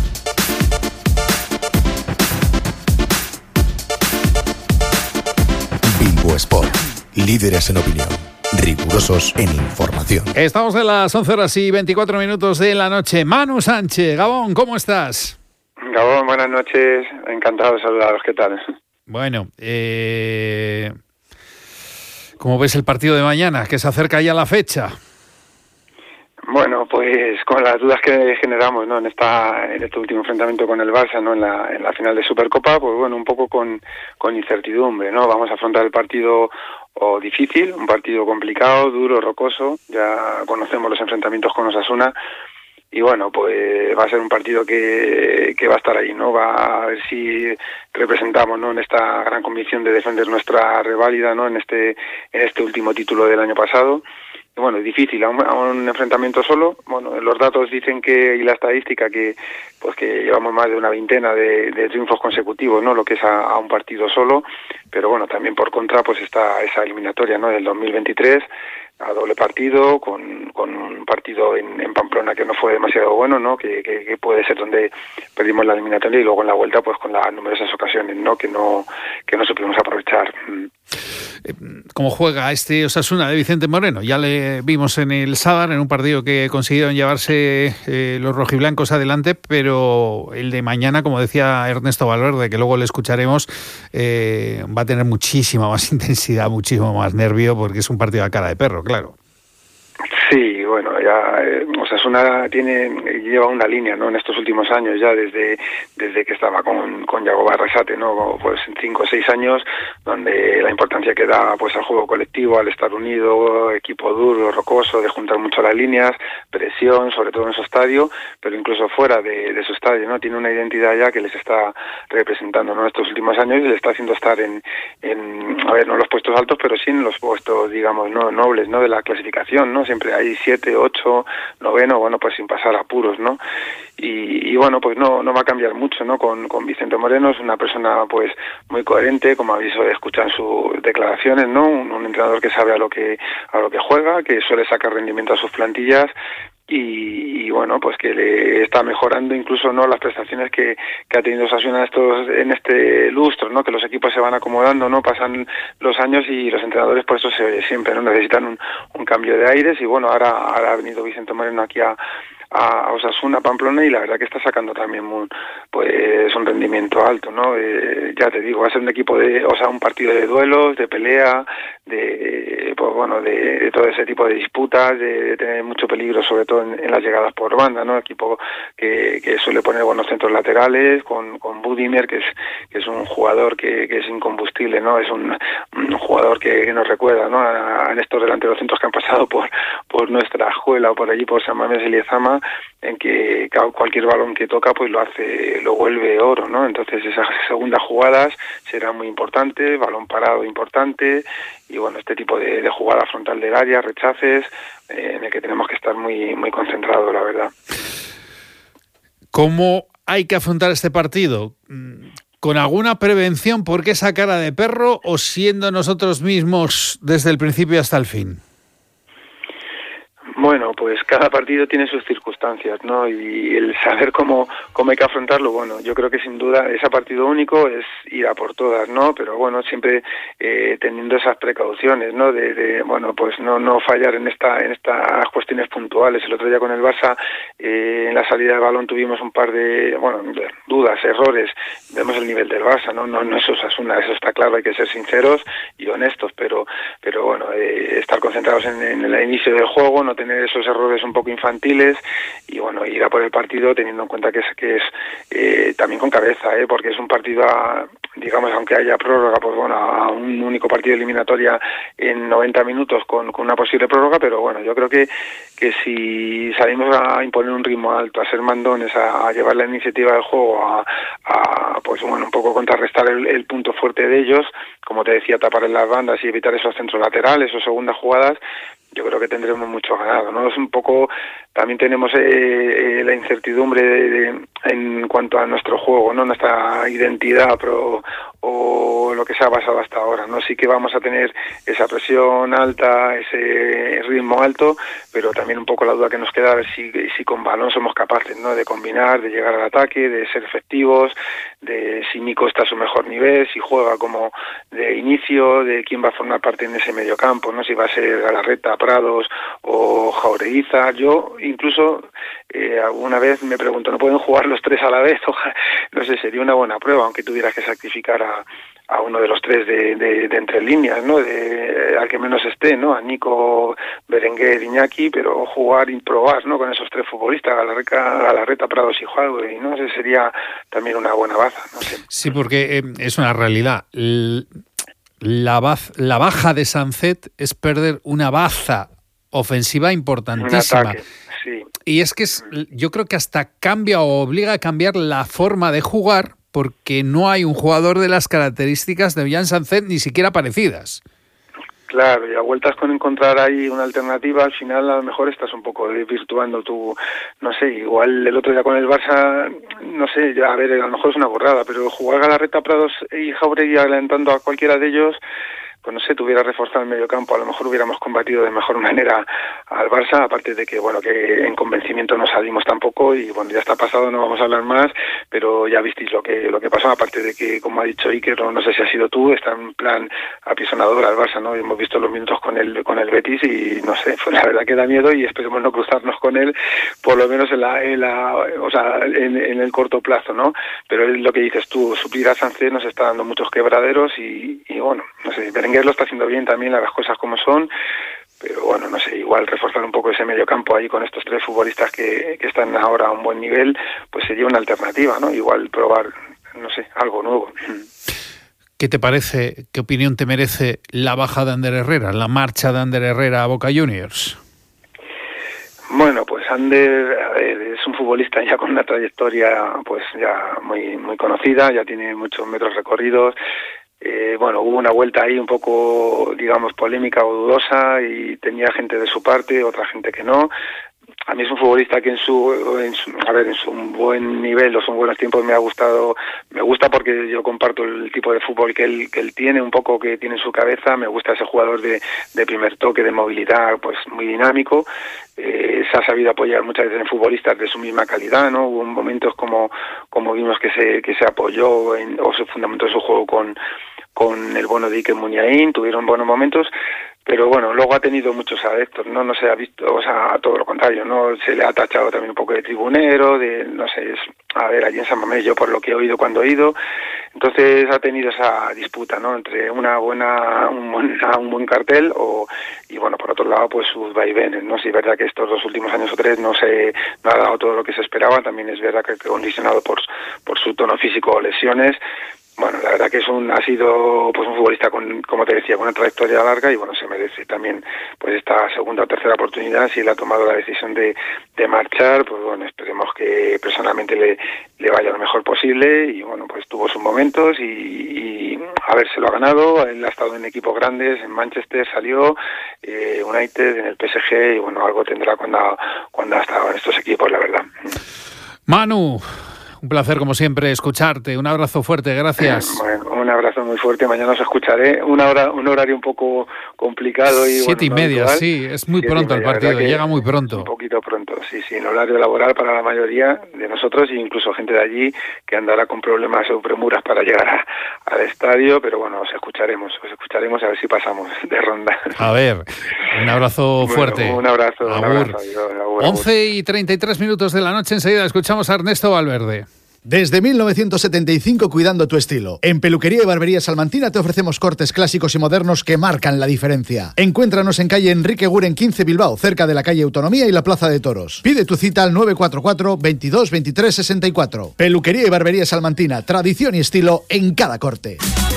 Bilbo Sport. Líderes en opinión. Rigurosos en información. Estamos en las once horas y veinticuatro minutos de la noche. Manu Sánchez, Gabón, ¿cómo estás? Gabón, buenas noches. Encantado de saludaros. ¿Qué tal? Bueno, eh, ¿cómo ves el partido de mañana, que se acerca ya la fecha? Bueno, pues con las dudas que generamos, ¿no? En esta en este último enfrentamiento con el Barça, ¿no? En la en la final de Supercopa, pues bueno, un poco con con incertidumbre, ¿no? Vamos a afrontar el partido o difícil, un partido complicado, duro, rocoso. Ya conocemos los enfrentamientos con Osasuna. Y bueno, pues va a ser un partido que, que va a estar ahí, ¿no? Va a ver si representamos, ¿no? En esta gran convicción de defender nuestra reválida, ¿no? En este en este último título del año pasado. Y bueno, es difícil a un, a un enfrentamiento solo. Bueno, los datos dicen que, y la estadística, que pues que llevamos más de una veintena de, de triunfos consecutivos, ¿no? Lo que es a, a un partido solo, pero bueno, también por contra pues está esa eliminatoria, ¿no? Del dos mil veintitrés, a doble partido, con, con un partido en, en Pamplona que no fue demasiado bueno, ¿no? Que, que, que puede ser donde perdimos la eliminatoria, y luego en la vuelta pues con las numerosas ocasiones, ¿no? Que no que no supimos aprovechar. ¿Cómo juega este Osasuna de Vicente Moreno? Ya le vimos en el Sadar, en un partido que consiguieron llevarse eh, los rojiblancos adelante, pero el de mañana, como decía Ernesto Valverde, que luego le escucharemos, eh, va a tener muchísima más intensidad, muchísimo más nervio, porque es un partido a cara de perro, claro. Sí, bueno, ya eh, Osasuna tiene lleva una línea, ¿no? En estos últimos años, ya desde desde que estaba con con Yago Barrasate, ¿no? Pues cinco o seis años, donde la importancia que da pues al juego colectivo, al estar unido, equipo duro, rocoso, de juntar mucho las líneas, presión, sobre todo en su estadio, pero incluso fuera de, de su estadio, ¿no? Tiene una identidad ya que les está representando, ¿no? Estos últimos años, y le está haciendo estar en, en a ver, no en los puestos altos, pero sí en los puestos, digamos, no nobles, ¿no? De la clasificación, ¿no? Siempre hay siete, ocho, noveno, bueno, pues sin pasar apuros, ¿no? Y, y bueno, pues no no va a cambiar mucho, ¿no? Con, con Vicente Moreno, es una persona pues muy coherente, como habéis escuchado en sus declaraciones, ¿no? Un, un entrenador que sabe a lo que a lo que juega, que suele sacar rendimiento a sus plantillas. Y, y bueno, pues que le está mejorando incluso, no las prestaciones que, que ha tenido Osasuna estos en este lustro, ¿no? Que los equipos se van acomodando, no pasan los años, y los entrenadores por eso se oye siempre, no necesitan un, un cambio de aires. Y bueno, ahora, ahora ha venido Vicente Moreno aquí a a Osasuna, Pamplona, y la verdad que está sacando también un, pues un rendimiento alto, ¿no? Eh, ya te digo, va a ser un equipo de, o sea, un partido de duelos, de pelea, de, pues bueno, de, de todo ese tipo de disputas, de, de tener mucho peligro, sobre todo en, en las llegadas por banda, ¿no? Equipo que, que suele poner buenos centros laterales, con, con Budimir, que es, que es un jugador que, que es incombustible, ¿no? Es un, un jugador que, que nos recuerda, ¿no? A, a estos delanteros centros que han pasado por, por nuestra escuela o por allí, por San Mamés y Lezama, en que cualquier balón que toca pues lo hace, lo vuelve oro, ¿no? Entonces esas segundas jugadas serán muy importantes, balón parado importante, y bueno, este tipo de, de jugada frontal del área, rechaces, eh, en el que tenemos que estar muy muy concentrados, la verdad. ¿Cómo hay que afrontar este partido? ¿Con alguna prevención por qué esa cara de perro, o siendo nosotros mismos desde el principio hasta el fin? Bueno, pues cada partido tiene sus circunstancias, ¿no? Y el saber cómo, cómo hay que afrontarlo, bueno, yo creo que sin duda ese partido único es ir a por todas, ¿no? Pero bueno, siempre eh, teniendo esas precauciones, ¿no? De, de bueno, pues no no fallar en esta en estas cuestiones puntuales. El otro día con el Barça, eh, en la salida de balón tuvimos un par de, bueno, de dudas, errores. Vemos el nivel del Barça, ¿no? No, no es Osasuna, eso está claro, hay que ser sinceros y honestos, pero pero bueno, eh, estar concentrados en, en el inicio del juego, no tener esos errores un poco infantiles, y bueno, ir a por el partido teniendo en cuenta que es que es eh, también con cabeza, eh, porque es un partido a, digamos, aunque haya prórroga, pues bueno, a un único partido eliminatoria en noventa minutos con, con una posible prórroga, pero bueno, yo creo que que si salimos a imponer un ritmo alto, a ser mandones, a, a llevar la iniciativa del juego, a, a pues bueno, un poco contrarrestar el, el punto fuerte de ellos, como te decía, tapar en las bandas y evitar esos centros laterales o segundas jugadas, yo creo que tendremos mucho ganado, ¿no? Es un poco, también tenemos eh, eh, la incertidumbre de, de, en cuanto a nuestro juego, ¿no? Nuestra identidad pro, o lo que se ha basado hasta ahora, ¿no? Sí que vamos a tener esa presión alta, ese ritmo alto, pero también un poco la duda que nos queda a ver si, si con balón somos capaces, ¿no? De combinar, de llegar al ataque, de ser efectivos, de si Nico está a su mejor nivel, si juega como de inicio, de quién va a formar parte en ese mediocampo, ¿no? Si va a ser Galarreta, Prados o Jaureguiza. Yo incluso eh, alguna vez me pregunto, ¿no pueden jugar los tres a la vez? Ojalá, no sé, sería una buena prueba, aunque tuvieras que sacrificar a, a uno de los tres de, de, de entre líneas, ¿no? De, al que menos esté, ¿no? A Nico, Berenguer, Iñaki, pero jugar y probar, ¿no? Con esos tres futbolistas, Galarreta, Galarreta Prados y Jauregui, ¿no? Ese sería también una buena baza, no sé. Sí, porque eh, es una realidad. El... La, baz, la baja de Sancet es perder una baza ofensiva importantísima. Un ataque, sí. Y es que es, yo creo que hasta cambia o obliga a cambiar la forma de jugar, porque no hay un jugador de las características de Jan Sancet ni siquiera parecidas. Claro, y a vueltas con encontrar ahí una alternativa, al final a lo mejor estás un poco desvirtuando tu, no sé, igual el otro día con el Barça, no sé, ya, a ver, a lo mejor es una borrada, pero jugar Galarreta, Prados y Jauregui alentando a cualquiera de ellos, pues no sé, tuviera reforzado el medio campo, a lo mejor hubiéramos combatido de mejor manera al Barça, aparte de que, bueno, que en convencimiento no salimos tampoco y, bueno, ya está pasado, no vamos a hablar más, pero ya visteis lo que lo que pasó, aparte de que, como ha dicho Iker, no, no sé si ha sido tú, está en plan apisonador al Barça, ¿no? Hemos visto los minutos con el con el Betis y, no sé, pues la verdad que da miedo y esperemos no cruzarnos con él, por lo menos en la, en la o sea, en, en el corto plazo, ¿no? Pero es lo que dices tú, suplir a Sánchez nos está dando muchos quebraderos y, y bueno, no sé, Berenguer lo está haciendo bien también, las cosas como son, pero bueno, no sé, igual reforzar un poco ese medio campo ahí con estos tres futbolistas que, que están ahora a un buen nivel, pues sería una alternativa, ¿no? Igual probar, no sé, algo nuevo. ¿Qué te parece, qué opinión te merece la baja de Ander Herrera, la marcha de Ander Herrera a Boca Juniors? Bueno, pues Ander, a ver, es un futbolista ya con una trayectoria pues ya muy muy conocida, ya tiene muchos metros recorridos. Eh, bueno, hubo una vuelta ahí un poco, digamos, polémica o dudosa y tenía gente de su parte, otra gente que no. A mí es un futbolista que en su, en su, a ver, en su buen nivel o sus buenos tiempos me ha gustado, me gusta porque yo comparto el tipo de fútbol que él, que él tiene, un poco que tiene en su cabeza, me gusta ese jugador de, de primer toque, de movilidad, pues muy dinámico, eh, se ha sabido apoyar muchas veces en futbolistas de su misma calidad, ¿no? Hubo momentos como, como vimos que se, que se apoyó en, o se fundamentó su juego con, con el bono de Iker Muniain, tuvieron buenos momentos, pero bueno, luego ha tenido muchos adeptos, no no se ha visto, o sea, todo lo contrario, no se le ha tachado también un poco de tribunero, de, no sé, es, a ver, allí en San Mamés, yo por lo que he oído cuando he ido, entonces ha tenido esa disputa, ¿no?, entre una buena, un buen, un buen cartel o, y bueno, por otro lado, pues sus vaivenes, ¿no? Si es verdad que estos dos últimos años o tres no se, no ha dado todo lo que se esperaba, también es verdad que condicionado por, por su tono físico o lesiones. Bueno, la verdad que es un, ha sido pues un futbolista con, como te decía, con una trayectoria larga y bueno, se merece también pues esta segunda o tercera oportunidad. Si él ha tomado la decisión de, de marchar, pues bueno, esperemos que personalmente le, le vaya lo mejor posible y bueno, pues tuvo sus momentos y, y a ver, se lo ha ganado. Él ha estado en equipos grandes, en Manchester salió, eh, United, en el P S G y bueno, algo tendrá cuando, cuando ha estado en estos equipos, la verdad. Manu, un placer, como siempre, escucharte. Un abrazo fuerte, gracias. Bueno, un abrazo muy fuerte. Mañana os escucharé. Una hora, un horario un poco complicado. y Siete bueno, y media, habitual. sí. Es muy Siete pronto el partido, llega muy pronto. Un poquito pronto, sí, sí. En horario laboral para la mayoría de nosotros e incluso gente de allí que andará con problemas o premuras para llegar a, al estadio. Pero bueno, os escucharemos, os escucharemos a ver si pasamos de ronda. A ver, un abrazo bueno, fuerte. Un abrazo, un Agur. abrazo. Adiós, agur, agur. once y treinta y tres minutos de la noche, enseguida escuchamos a Ernesto Valverde. Desde mil novecientos setenta y cinco cuidando tu estilo. En Peluquería y Barbería Salmantina te ofrecemos cortes clásicos y modernos que marcan la diferencia. Encuéntranos en calle Enrique Guren quince Bilbao, cerca de la calle Autonomía y la Plaza de Toros. Pide tu cita al nueve cuatro cuatro, veintidós, veintitrés, sesenta y cuatro. Peluquería y Barbería Salmantina, tradición y estilo en cada corte.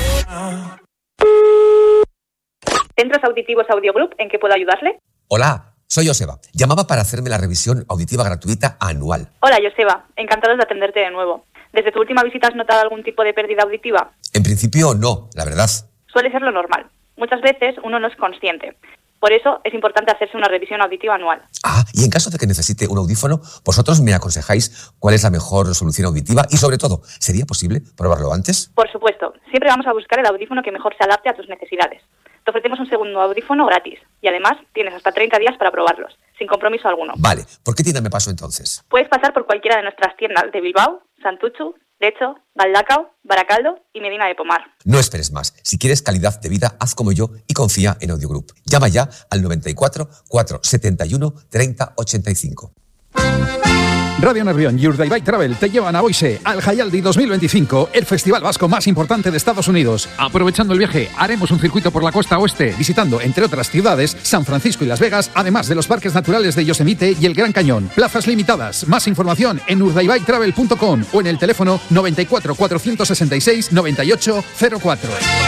Centros Auditivos Audiogroup, ¿en qué puedo ayudarle? Hola. Soy Joseba. Llamaba para hacerme la revisión auditiva gratuita anual. Hola, Joseba. Encantados de atenderte de nuevo. ¿Desde tu última visita has notado algún tipo de pérdida auditiva? En principio no, la verdad. Suele ser lo normal. Muchas veces uno no es consciente. Por eso es importante hacerse una revisión auditiva anual. Ah, y en caso de que necesite un audífono, vosotros me aconsejáis cuál es la mejor solución auditiva y sobre todo, ¿sería posible probarlo antes? Por supuesto. Siempre vamos a buscar el audífono que mejor se adapte a tus necesidades. Te ofrecemos un segundo audífono gratis y además tienes hasta treinta días para probarlos, sin compromiso alguno. Vale, ¿por qué tienda me paso entonces? Puedes pasar por cualquiera de nuestras tiendas de Bilbao, Santuchu, Lecho, Galdacao, Baracaldo y Medina de Pomar. No esperes más. Si quieres calidad de vida, haz como yo y confía en Audiogroup. Llama ya al noventa y cuatro, cuatrocientos setenta y uno, treinta ochenta y cinco. Radio Nervión y Urdaibai Travel te llevan a Boise al Jaialdi dos mil veinticinco, el festival vasco más importante de Estados Unidos. Aprovechando el viaje, haremos un circuito por la costa oeste, visitando, entre otras ciudades, San Francisco y Las Vegas, además de los parques naturales de Yosemite y el Gran Cañón. Plazas limitadas. Más información en urdaibai travel punto com o en el teléfono noventa y cuatro, cuatrocientos sesenta y seis, noventa y ocho cero cuatro.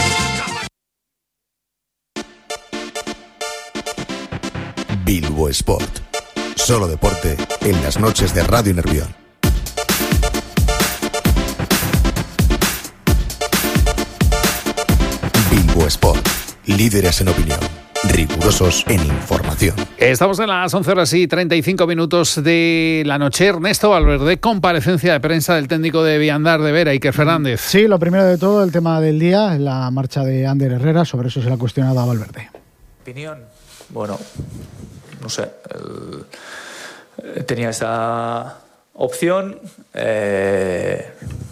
Bilbo Sport. Solo deporte en las noches de Radio Nervión. Bilbo Sport. Líderes en opinión. rigurosos en información. Estamos en las once horas y treinta y cinco minutos de la noche. Ernesto Valverde, comparecencia de prensa del técnico de Viandar de Vera, Iker Fernández. Sí, lo primero de todo, el tema del día, la marcha de Ander Herrera, sobre eso se le ha cuestionado a Valverde. Opinión, bueno, no sé, el, tenía esa opción eh,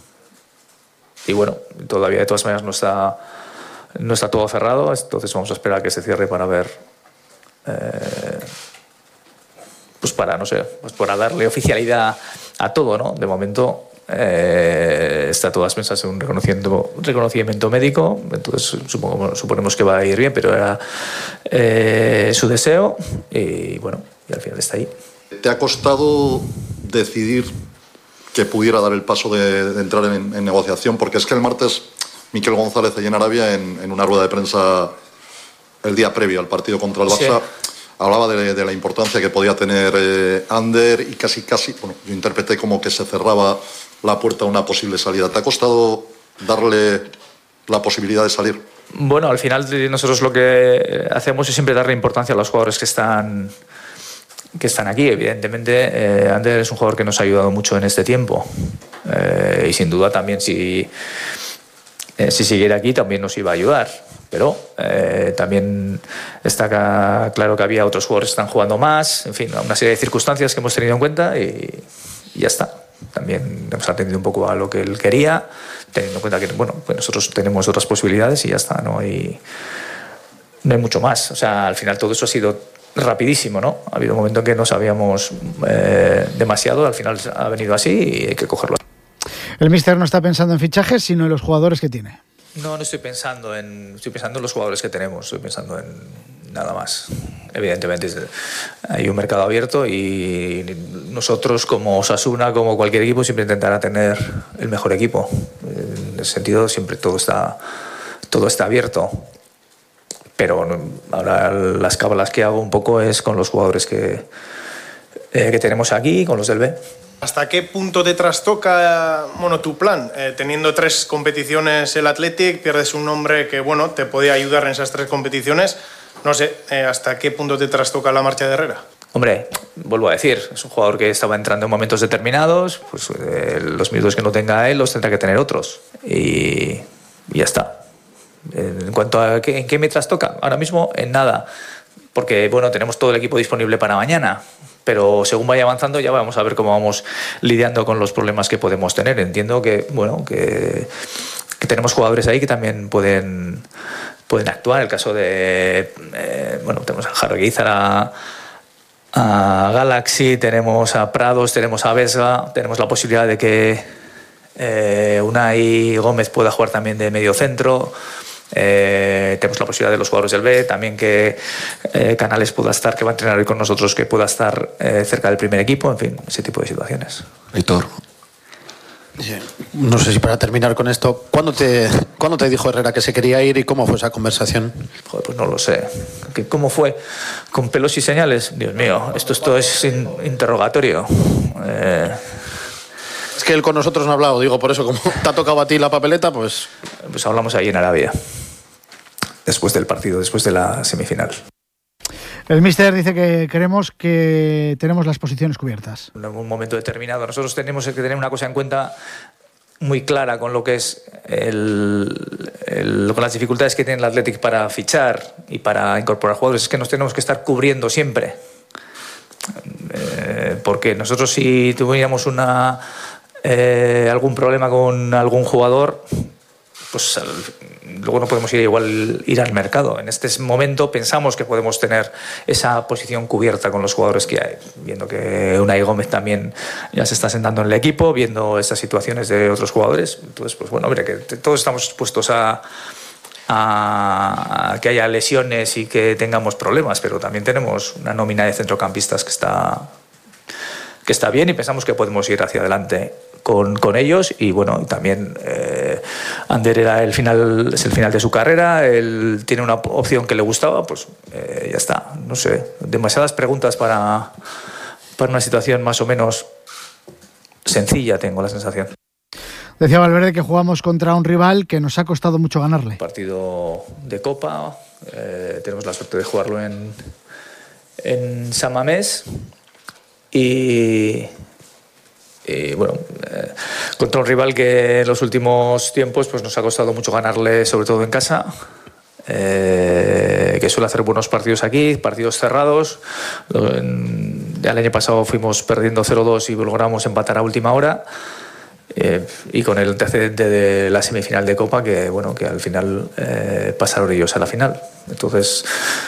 y bueno, todavía de todas maneras no está, no está todo cerrado, entonces vamos a esperar a que se cierre para ver, eh, pues para, no sé, pues para darle oficialidad a todo, ¿no? De momento eh, está todas pensas en un reconocimiento, reconocimiento médico, entonces supongo, suponemos que va a ir bien, pero era eh, su deseo y bueno, y al final está ahí. ¿Te ha costado decidir que pudiera dar el paso de, de entrar en, en negociación? Porque es que el martes Miquel González allí en Arabia, en, en una rueda de prensa el día previo al partido contra el Barça, sí, hablaba de, de la importancia que podía tener eh, Ander y casi, casi, bueno, yo interpreté como que se cerraba la puerta a una posible salida. ¿Te ha costado darle la posibilidad de salir? Bueno, al final nosotros lo que hacemos es siempre darle importancia a los jugadores que están... que están aquí. Evidentemente eh, Ander es un jugador que nos ha ayudado mucho en este tiempo eh, y sin duda también si, eh, si siguiera aquí también nos iba a ayudar, pero eh, también está acá, claro que había otros jugadores que están jugando más, en fin, una serie de circunstancias que hemos tenido en cuenta y, y ya está. También hemos atendido un poco a lo que él quería, teniendo en cuenta que bueno, pues nosotros tenemos otras posibilidades y ya está, no hay, no hay mucho más. O sea, al final todo eso ha sido rapidísimo, ¿no? Ha habido un momento en que no sabíamos eh, demasiado, al final ha venido así y hay que cogerlo. El míster no está pensando en fichajes, sino en los jugadores que tiene. No, no estoy pensando en, estoy pensando en los jugadores que tenemos, estoy pensando en nada más. Evidentemente hay un mercado abierto y nosotros como Osasuna, como cualquier equipo, siempre intentará tener el mejor equipo. En ese sentido siempre todo está, todo está abierto. Pero ahora las cábalas que hago un poco es con los jugadores que, eh, que tenemos aquí, con los del B. ¿Hasta qué punto te trastoca bueno, tu plan? Eh, teniendo tres competiciones el Athletic, pierdes un nombre que bueno, te podía ayudar en esas tres competiciones. No sé, eh, ¿hasta qué punto te trastoca la marcha de Herrera? Hombre, vuelvo a decir, es un jugador que estaba entrando en momentos determinados, pues eh, los minutos que no tenga él los tendrá que tener otros. Y, y ya está. En cuanto a qué, en qué me trastoca, ahora mismo en nada, porque bueno, tenemos todo el equipo disponible para mañana, pero según vaya avanzando ya vamos a ver cómo vamos lidiando con los problemas que podemos tener. Entiendo que bueno que, que tenemos jugadores ahí que también pueden, pueden actuar. El caso de eh, bueno, tenemos a Harry Guizar, a, a Galaxy, tenemos a Prados, tenemos a Vesga, tenemos la posibilidad de que eh, Unai Gómez pueda jugar también de medio centro. Eh, tenemos la posibilidad de los jugadores del B, también que eh, Canales pueda estar, que va a entrenar hoy con nosotros, que pueda estar eh, cerca del primer equipo, en fin, ese tipo de situaciones. Víctor, no sé si para terminar con esto, ¿cuándo te, ¿cuándo te dijo Herrera que se quería ir y cómo fue esa conversación? Joder, pues no lo sé. ¿Cómo fue? ¿Con pelos y señales? Dios mío, esto, esto es in, interrogatorio. Eh... Es que él con nosotros no ha hablado, digo, por eso, como te ha tocado a ti la papeleta, pues... Pues hablamos ahí en Arabia, después del partido, después de la semifinal. El míster dice que queremos que tenemos las posiciones cubiertas. En un momento determinado, nosotros tenemos que tener una cosa en cuenta muy clara con lo que es el, el, con las dificultades que tiene el Athletic para fichar y para incorporar jugadores. Es que nos tenemos que estar cubriendo siempre. Eh, porque nosotros si tuviéramos una... Eh, algún problema con algún jugador, pues al, luego no podemos ir igual ir al mercado. En este momento pensamos que podemos tener esa posición cubierta con los jugadores que hay, viendo que Unai Gómez también ya se está sentando en el equipo, viendo estas situaciones de otros jugadores. Entonces, pues bueno, mira que todos estamos expuestos a, a, a que haya lesiones y que tengamos problemas, pero también tenemos una nómina de centrocampistas que está que está bien y pensamos que podemos ir hacia adelante con, con ellos. Y bueno, también eh, Ander era el final, es el final de su carrera, él tiene una opción que le gustaba, pues eh, ya está. No sé, demasiadas preguntas para, para una situación más o menos sencilla, tengo la sensación. Decía Valverde que jugamos contra un rival que nos ha costado mucho ganarle. Partido de Copa, Eh, tenemos la suerte de jugarlo en, en San Mamés y, y bueno, eh, contra un rival que en los últimos tiempos pues nos ha costado mucho ganarle, sobre todo en casa. Eh, que suele hacer buenos partidos aquí, partidos cerrados. En, el año pasado fuimos perdiendo cero dos y logramos empatar a última hora. Eh, y con el antecedente de la semifinal de Copa, que bueno, que al final eh, pasaron ellos a la final. Entonces,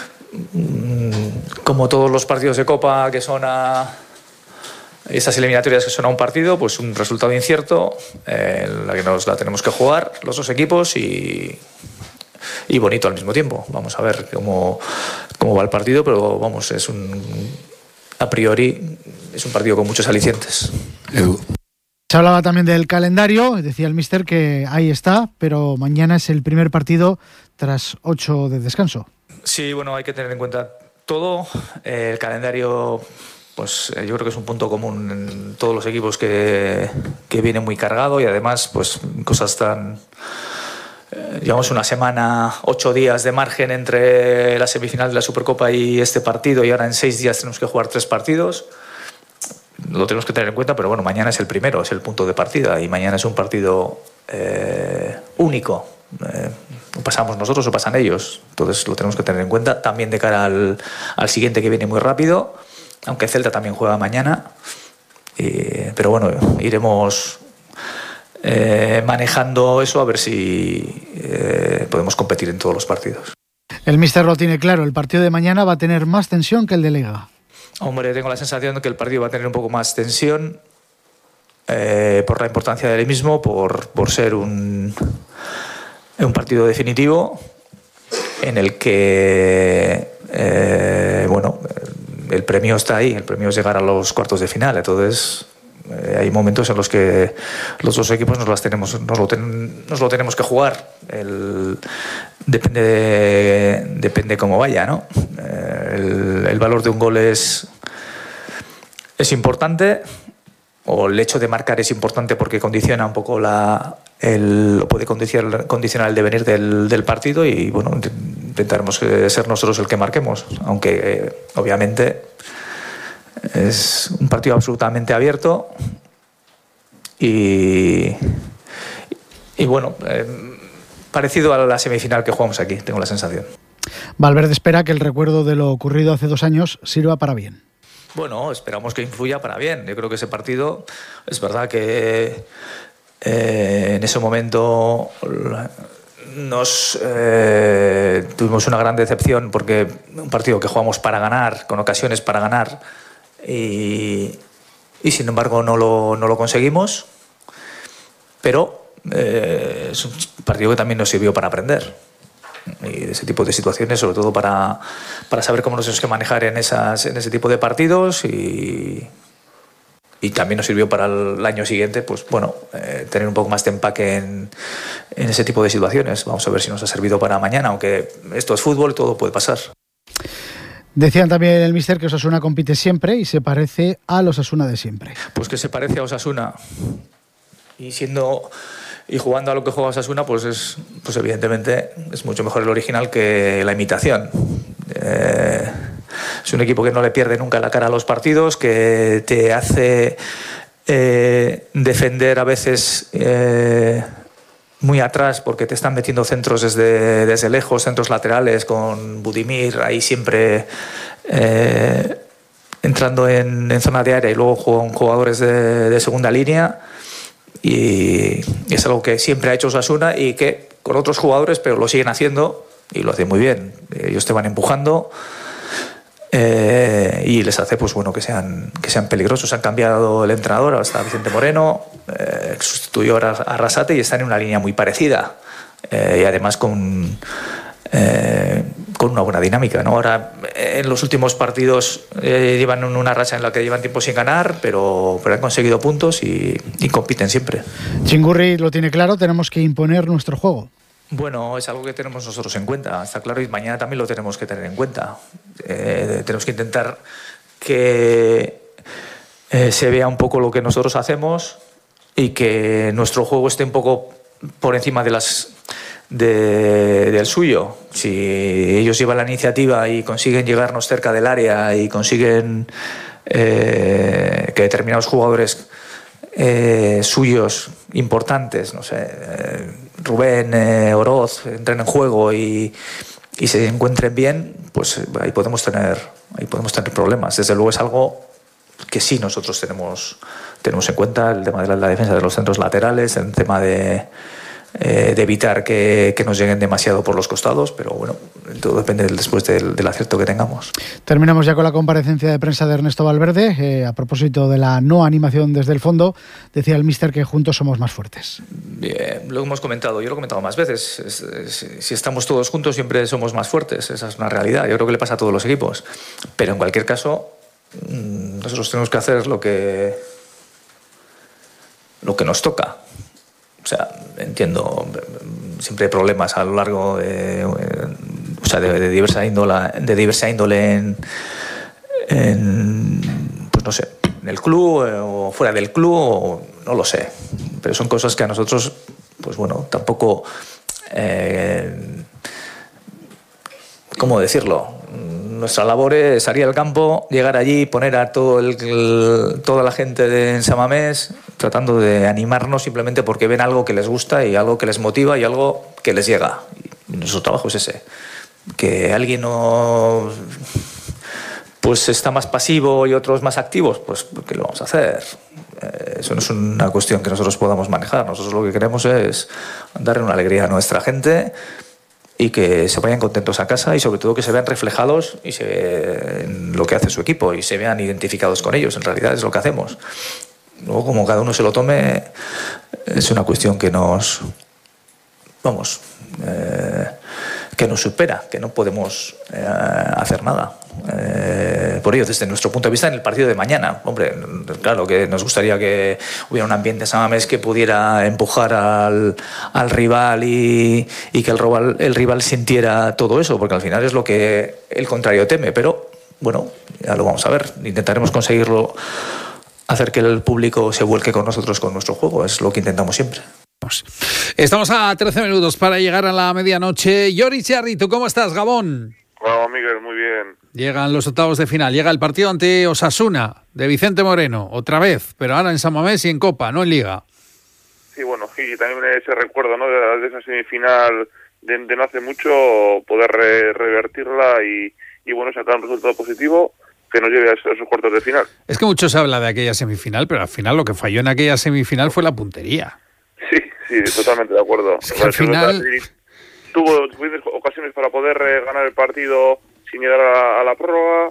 mmm, como todos los partidos de Copa que son a esas eliminatorias que son a un partido, pues un resultado incierto, eh, en la que nos la tenemos que jugar los dos equipos y y bonito al mismo tiempo. Vamos a ver cómo, cómo va el partido, pero vamos, es un a priori es un partido con muchos alicientes. Edu. Se hablaba también del calendario, decía el míster que ahí está, pero mañana es el primer partido tras ocho de descanso. Sí, bueno, hay que tener en cuenta todo. Eh, el calendario, pues eh, yo creo que es un punto común en todos los equipos que, que viene muy cargado y además pues cosas tan... Llevamos una semana, ocho días de margen entre la semifinal de la Supercopa y este partido, y ahora en seis días tenemos que jugar tres partidos. Lo tenemos que tener en cuenta, pero bueno, mañana es el primero, es el punto de partida, y mañana es un partido eh, único. Eh, pasamos nosotros o pasan ellos, entonces lo tenemos que tener en cuenta. También de cara al, al siguiente, que viene muy rápido, aunque Celta también juega mañana. Eh, pero bueno, iremos... Eh, manejando eso, a ver si eh, podemos competir en todos los partidos. El míster lo tiene claro, el partido de mañana va a tener más tensión que el de Liga. Hombre, tengo la sensación de que el partido va a tener un poco más tensión eh, por la importancia del mismo, por, por ser un, un partido definitivo en el que eh, bueno, el premio está ahí, el premio es llegar a los cuartos de final, entonces... Eh, hay momentos en los que los dos equipos nos, las tenemos, nos, lo, ten, nos lo tenemos que jugar. El, depende de, depende cómo vaya, ¿no? Eh, el, el valor de un gol es, es importante, o el hecho de marcar es importante porque condiciona un poco la, el, puede condicionar, condicionar el devenir del, del partido, y bueno, intentaremos ser nosotros el que marquemos, aunque eh, obviamente es un partido absolutamente abierto y, y bueno, eh, parecido a la semifinal que jugamos aquí, tengo la sensación. Valverde espera que el recuerdo de lo ocurrido hace dos años sirva para bien. Bueno, esperamos que influya para bien. Yo creo que ese partido, es verdad que eh, en ese momento nos eh, tuvimos una gran decepción, porque un partido que jugamos para ganar, con ocasiones para ganar, y, y sin embargo no lo, no lo conseguimos, pero eh, es un partido que también nos sirvió para aprender, y de ese tipo de situaciones, sobre todo para, para saber cómo nos tenemos que manejar en, esas, en ese tipo de partidos, y, y también nos sirvió para el año siguiente, pues bueno, eh, tener un poco más de empaque en, en ese tipo de situaciones. Vamos a ver si nos ha servido para mañana, aunque esto es fútbol y todo puede pasar. Decían también el míster que Osasuna compite siempre y se parece a los Osasuna de siempre. Pues que se parece a Osasuna, y siendo y jugando a lo que juega Osasuna, pues es pues evidentemente es mucho mejor el original que la imitación. Eh, es un equipo que no le pierde nunca la cara a los partidos, que te hace eh, defender a veces eh, muy atrás, porque te están metiendo centros desde, desde lejos, centros laterales con Budimir ahí siempre eh, entrando en, en zona de área, y luego con jugadores de, de segunda línea, y es algo que siempre ha hecho Osasuna y que con otros jugadores, pero lo siguen haciendo y lo hacen muy bien. Ellos te van empujando eh, y les hace pues bueno que sean, que sean peligrosos. Han cambiado el entrenador, ahora está Vicente Moreno, eh, sustituyó ahora a Arrasate y están en una línea muy parecida, eh, y además con, eh, con una buena dinámica, ¿no? Ahora en los últimos partidos eh, llevan una racha en la que llevan tiempo sin ganar, pero, pero han conseguido puntos y, y compiten siempre. Chingurri lo tiene claro, tenemos que imponer nuestro juego. Bueno, es algo que tenemos nosotros en cuenta, está claro, y mañana también lo tenemos que tener en cuenta. Eh, tenemos que intentar que eh, se vea un poco lo que nosotros hacemos y que nuestro juego esté un poco por encima de las, de, del suyo. Si ellos llevan la iniciativa y consiguen llegarnos cerca del área y consiguen eh, que determinados jugadores eh, suyos importantes, no sé, eh, Rubén, eh, Oroz, entren en juego y, y se encuentren bien, pues ahí podemos tener, ahí podemos tener problemas. Desde luego es algo que sí nosotros tenemos, tenemos en cuenta, el tema de la, la defensa de los centros laterales, el tema de, eh, de evitar que, que nos lleguen demasiado por los costados, pero bueno, todo depende del, después del, del acierto que tengamos. Terminamos ya con la comparecencia de prensa de Ernesto Valverde. Eh, a propósito de la no animación desde el fondo, decía el míster que juntos somos más fuertes. Bien, lo hemos comentado, yo lo he comentado más veces. Es, es, si estamos todos juntos siempre somos más fuertes, esa es una realidad. Yo creo que le pasa a todos los equipos, pero en cualquier caso nosotros tenemos que hacer lo que lo que nos toca. O sea, entiendo, siempre hay problemas a lo largo de, o sea, de, de diversa índole, de diversa índole en, en, pues no sé, en el club o fuera del club, o no lo sé. Pero son cosas que a nosotros, pues bueno, tampoco, eh, ¿cómo decirlo? Nuestra labor es salir al campo, llegar allí, poner a todo el, el, toda la gente de San Mamés tratando de animarnos simplemente porque ven algo que les gusta y algo que les motiva y algo que les llega. Y nuestro trabajo es ese. Que alguien no, pues está más pasivo y otros más activos, pues ¿qué lo vamos a hacer? Eh, eso no es una cuestión que nosotros podamos manejar. Nosotros lo que queremos es darle una alegría a nuestra gente y que se vayan contentos a casa y sobre todo que se vean reflejados y se, en lo que hace su equipo y se vean identificados con ellos. En realidad es lo que hacemos. Luego, como cada uno se lo tome, es una cuestión que nos, vamos, eh, que nos supera, que no podemos eh, hacer nada. Eh, por ello, desde nuestro punto de vista, en el partido de mañana, hombre, claro que nos gustaría que hubiera un ambiente en San Mamés que pudiera empujar al, al rival y, y que el rival, el rival sintiera todo eso, porque al final es lo que el contrario teme, pero bueno, ya lo vamos a ver, intentaremos conseguirlo, hacer que el público se vuelque con nosotros con nuestro juego, es lo que intentamos siempre. Estamos a trece minutos para llegar a la medianoche. Yoris Jarry, ¿tú cómo estás, Gabón? Hola, Miguel, muy bien. Llegan los octavos de final, llega el partido ante Osasuna, de Vicente Moreno, otra vez, pero ahora en San Mamés y en Copa, no en Liga. Sí, bueno, y también ese recuerdo, ¿no?, de, de esa semifinal de, de no hace mucho, poder re, revertirla y, y, bueno, sacar un resultado positivo que nos lleve a esos, a esos cuartos de final. Es que mucho se habla de aquella semifinal, pero al final lo que falló en aquella semifinal fue la puntería. Sí, sí, totalmente de acuerdo. Es que al final tuvo suficientes ocasiones para poder eh, ganar el partido sin llegar a, a la prórroga,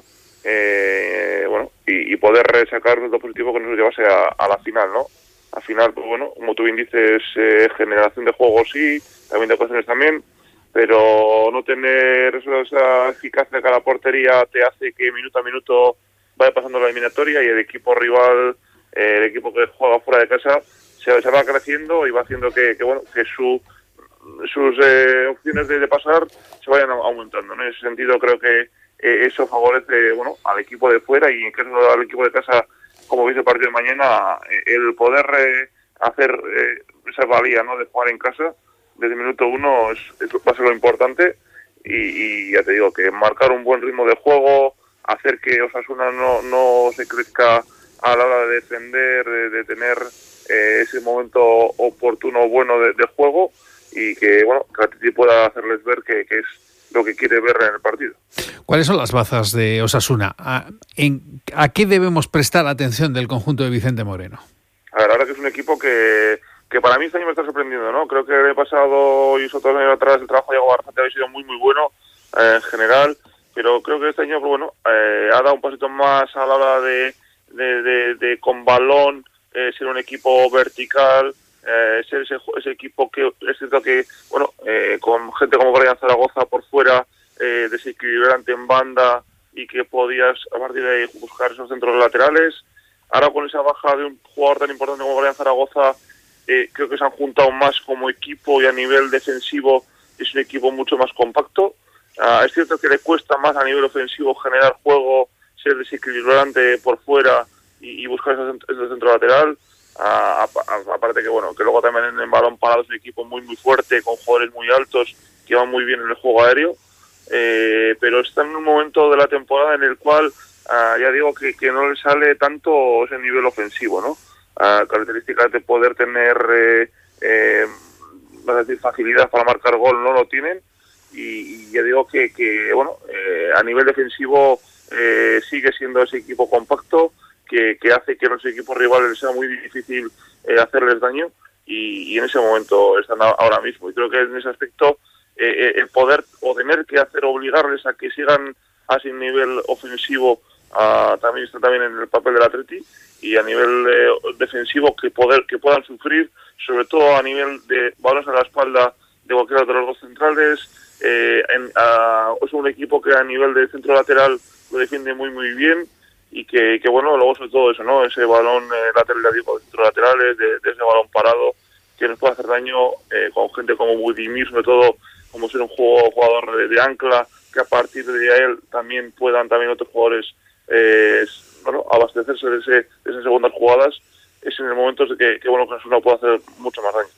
eh, bueno, y, y poder sacar un resultado positivo que nos llevase a, a la final, ¿no? Al final, pues bueno, como tú bien dices, eh, generación de juegos sí, también de ocasiones también, pero no tener eso, esa eficacia de cada portería te hace que minuto a minuto vaya pasando la eliminatoria y el equipo rival, eh, el equipo que juega fuera de casa, se, se va creciendo y va haciendo que, que bueno, que su sus eh, opciones de, de pasar se vayan aumentando, ¿no? En ese sentido creo que eh, eso favorece, bueno, al equipo de fuera y en caso al equipo de casa, como veis el partido de mañana, eh, el poder eh, hacer eh, esa valía, ¿no?, de jugar en casa desde el minuto uno es, es, va a ser lo importante y, y ya te digo que marcar un buen ritmo de juego, hacer que Osasuna no, no se crezca a la hora de defender, de, de tener eh, ese momento oportuno bueno de, de juego y que, bueno, que Atleti pueda hacerles ver que, que es lo que quiere ver en el partido. ¿Cuáles son las bazas de Osasuna? ¿A, en, ¿A qué debemos prestar atención del conjunto de Vicente Moreno? A ver, ahora que es un equipo que, que para mí este año me está sorprendiendo, ¿no? Creo que el año pasado y sobre todo el año atrás el trabajo de Iago Arrasate había sido muy, muy bueno eh, en general, pero creo que este año, pues bueno, eh, ha dado un pasito más a la hora de, de, de, de con balón, eh, ser un equipo vertical, Eh, ser ese, ese equipo que es cierto que, bueno, eh, con gente como Brian Zaragoza por fuera, eh, desequilibrante en banda y que podías a partir de ahí buscar esos centros laterales. Ahora con esa baja de un jugador tan importante como Brian Zaragoza, eh, creo que se han juntado más como equipo y a nivel defensivo es un equipo mucho más compacto. Uh, es cierto que le cuesta más a nivel ofensivo generar juego, ser desequilibrante por fuera y, y buscar ese, ese centro lateral, a, a, aparte que bueno, que luego también en el balón parado es un equipo muy muy fuerte, con jugadores muy altos, que van muy bien en el juego aéreo, eh, pero está en un momento de la temporada en el cual uh, ya digo que, que no le sale tanto ese nivel ofensivo, ¿no? Uh, características de poder tener eh, eh, vas a decir, facilidad para marcar gol no lo tienen, y, y ya digo que, que bueno, eh, a nivel defensivo eh, sigue siendo ese equipo compacto que, que hace que los equipos rivales sea muy difícil eh, hacerles daño, y, y en ese momento están ahora mismo, y creo que en ese aspecto eh, el poder o tener que hacer obligarles a que sigan a ese nivel ofensivo uh, también está también en el papel del Atleti, y a nivel eh, defensivo que poder que puedan sufrir, sobre todo a nivel de balones a la espalda de cualquiera de los dos centrales. Eh, en, a, es un equipo que a nivel de centro lateral lo defiende muy muy bien, y que, que bueno, luego sobre todo eso, ¿no? Ese balón eh, lateral, digo, de centro laterales, de, de ese balón parado que nos puede hacer daño eh, con gente como Budimir, sobre todo como ser un juego, jugador de, de ancla, que a partir de él también puedan también otros jugadores eh, bueno, abastecerse de, ese, de esas segundas jugadas. Es en el momento de que, que bueno, que Osasuna puede hacer mucho más daño.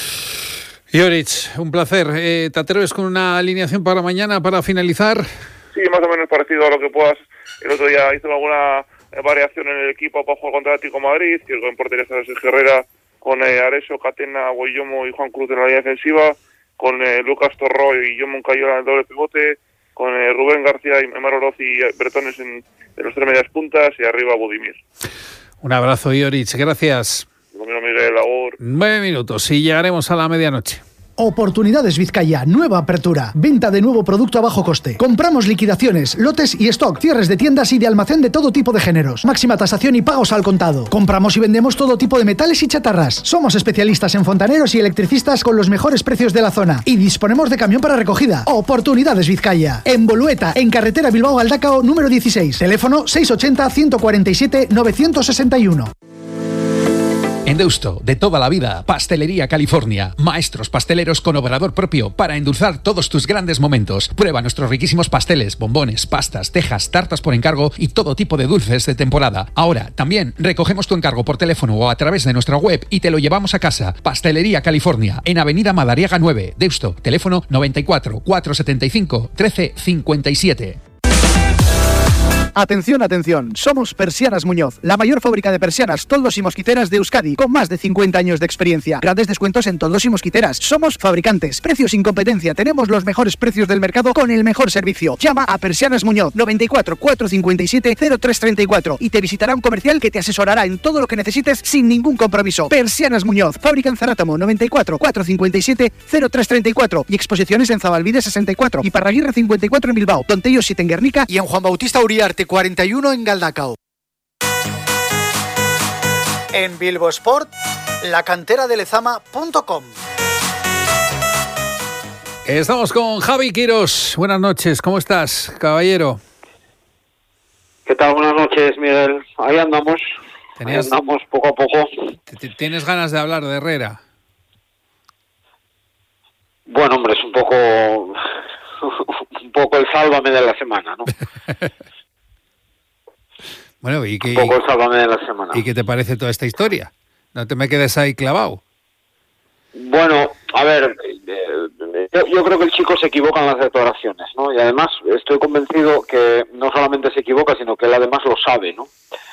Iorich, un placer. Eh, ¿Te atreves con una alineación para mañana para finalizar? Sí, más o menos parecido a lo que puedas. El otro día hizo alguna variación en el equipo para jugar contra el Atlético de Madrid, que en portería está Sergio Herrera, con eh, Areso, Catena, Guillomo y Juan Cruz en la línea defensiva, con eh, Lucas Torró y John Moncayola en el doble pivote, con eh, Rubén García y Emar Oroz y Bretones en, en los tres medias puntas, y arriba Budimir. Un abrazo, Iorich, gracias. Miguel, Agur. Nueve minutos y llegaremos a la medianoche. Oportunidades Vizcaya, nueva apertura. Venta de nuevo producto a bajo coste. Compramos liquidaciones, lotes y stock, cierres de tiendas y de almacén de todo tipo de géneros. Máxima tasación y pagos al contado. Compramos y vendemos todo tipo de metales y chatarras. Somos especialistas en fontaneros y electricistas con los mejores precios de la zona. Y disponemos de camión para recogida. Oportunidades Vizcaya. En Bolueta, en carretera Bilbao-Galdakao, número dieciséis. Teléfono seiscientos ochenta, ciento cuarenta y siete, novecientos sesenta y uno. En Deusto, de toda la vida, Pastelería California. Maestros pasteleros con obrador propio para endulzar todos tus grandes momentos. Prueba nuestros riquísimos pasteles, bombones, pastas, tejas, tartas por encargo y todo tipo de dulces de temporada. Ahora, también recogemos tu encargo por teléfono o a través de nuestra web y te lo llevamos a casa. Pastelería California, en Avenida Madariaga nueve, Deusto. Teléfono noventa y cuatro, cuatrocientos setenta y cinco, trece cincuenta y siete. Atención, atención, somos Persianas Muñoz, la mayor fábrica de persianas, toldos y mosquiteras de Euskadi, con más de cincuenta años de experiencia. Grandes descuentos en toldos y mosquiteras. Somos fabricantes, precios sin competencia, tenemos los mejores precios del mercado con el mejor servicio. Llama a Persianas Muñoz, noventa y cuatro, cuatrocientos cincuenta y siete, cero tres treinta y cuatro, y te visitará un comercial que te asesorará en todo lo que necesites sin ningún compromiso. Persianas Muñoz, fábrica en Zarátamo, noventa y cuatro, cuatrocientos cincuenta y siete, cero tres treinta y cuatro, y exposiciones en Zabalbide sesenta y cuatro y Parraguirre cincuenta y cuatro en Bilbao, Tontello siete en Guernica y en Juan Bautista Uriarte cuarenta y uno en Galdakao. En Bilbo Sport, la cantera de lezama punto com. Estamos con Javi Quirós. Buenas noches, ¿cómo estás, caballero? ¿Qué tal? Buenas noches, Miguel. Ahí andamos. ¿Tenías... Ahí andamos poco a poco. ¿Tienes ganas de hablar de Herrera? Bueno, hombre, es un poco un poco el sálvame de la semana, ¿no? Bueno, ¿y qué, un poco el sálvame de la semana. ¿Y qué te parece toda esta historia? No te me quedes ahí clavado. Bueno, a ver, eh, yo, yo creo que el chico se equivoca en las declaraciones, ¿no? Y además estoy convencido que no solamente se equivoca, sino que él además lo sabe, ¿no?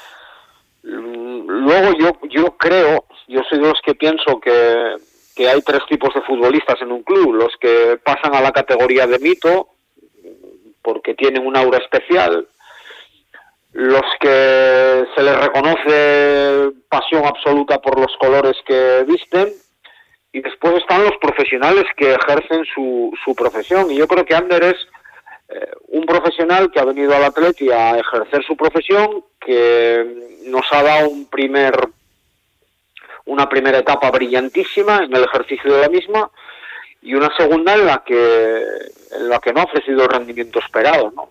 Luego yo yo creo, yo soy de los que pienso que, que hay tres tipos de futbolistas en un club: los que pasan a la categoría de mito porque tienen un aura especial, los que se les reconoce pasión absoluta por los colores que visten, y después están los profesionales que ejercen su, su profesión. Y yo creo que Ander es eh, un profesional que ha venido al Atleti a ejercer su profesión, que nos ha dado un primer una primera etapa brillantísima en el ejercicio de la misma, y una segunda en la que en la que no ha ofrecido el rendimiento esperado, ¿no?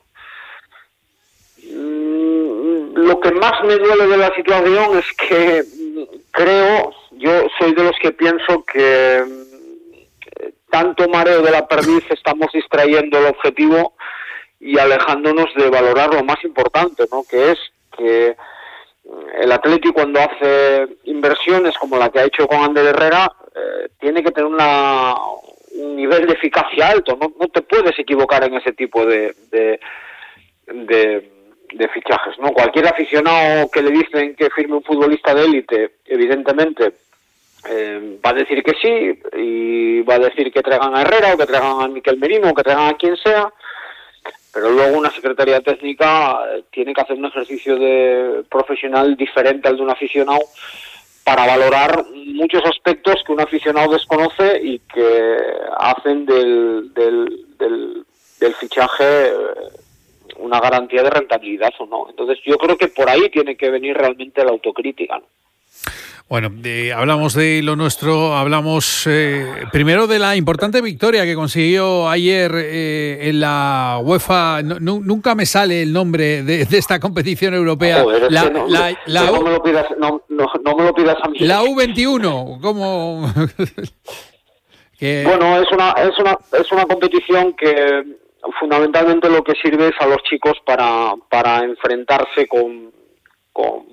Lo que más me duele de la situación es que creo, yo soy de los que pienso que tanto mareo de la perdiz estamos distrayendo el objetivo y alejándonos de valorar lo más importante, ¿no? Que es que el Atleti cuando hace inversiones como la que ha hecho con Ander Herrera, eh, tiene que tener una, un nivel de eficacia alto. No, no te puedes equivocar en ese tipo de, de, de, de fichajes, ¿no? Cualquier aficionado que le dicen que firme un futbolista de élite, evidentemente, eh, va a decir que sí, y va a decir que traigan a Herrera o que traigan a Miquel Merino o que traigan a quien sea. Pero luego una secretaría técnica tiene que hacer un ejercicio de profesional diferente al de un aficionado para valorar muchos aspectos que un aficionado desconoce y que hacen del, del, del, del fichaje una garantía de rentabilidad o no. Entonces yo creo que por ahí tiene que venir realmente la autocrítica, ¿no? Bueno, eh, hablamos de lo nuestro, hablamos eh, primero de la importante victoria que consiguió ayer eh, en la UEFA. No, no, nunca me sale el nombre de, de esta competición europea. Joder, la, no, la, la, no, me lo pidas, no, no, no me lo pidas a mí. La U veintiuno, ¿cómo? que... Bueno, es una, es una, es una competición que fundamentalmente lo que sirve es a los chicos para, para enfrentarse con, con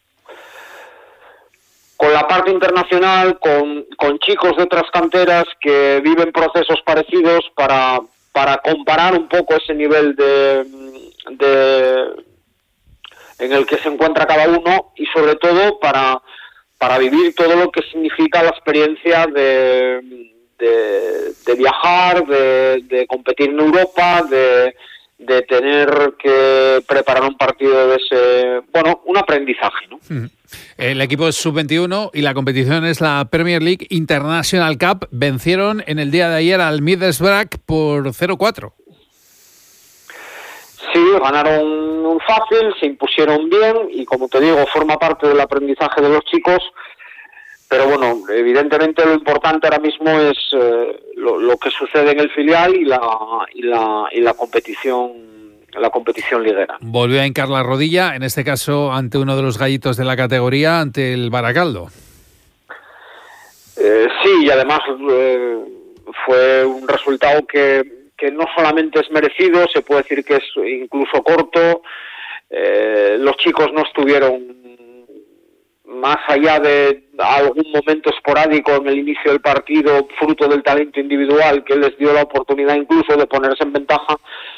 con la parte internacional, con, con chicos de otras canteras que viven procesos parecidos para, para comparar un poco ese nivel de, de en el que se encuentra cada uno y sobre todo para, para vivir todo lo que significa la experiencia de, de, de viajar, de, de competir en Europa, de, de tener que preparar un partido de ese, bueno, un aprendizaje, ¿no? Mm. El equipo es sub veintiuno y la competición es la Premier League International Cup. Vencieron en el día de ayer al Middlesbrough por cero cuatro. Sí, ganaron un fácil, se impusieron bien y, como te digo, forma parte del aprendizaje de los chicos. Pero bueno, evidentemente lo importante ahora mismo es eh, lo, lo que sucede en el filial y la, y la, y la competición la competición liguera. Volvió a hincar la rodilla, en este caso ante uno de los gallitos de la categoría, ante el Baracaldo. Eh, sí, y además eh, fue un resultado que, que no solamente es merecido, se puede decir que es incluso corto. Eh, los chicos no estuvieron más allá de algún momento esporádico en el inicio del partido, fruto del talento individual que les dio la oportunidad incluso de ponerse en ventaja.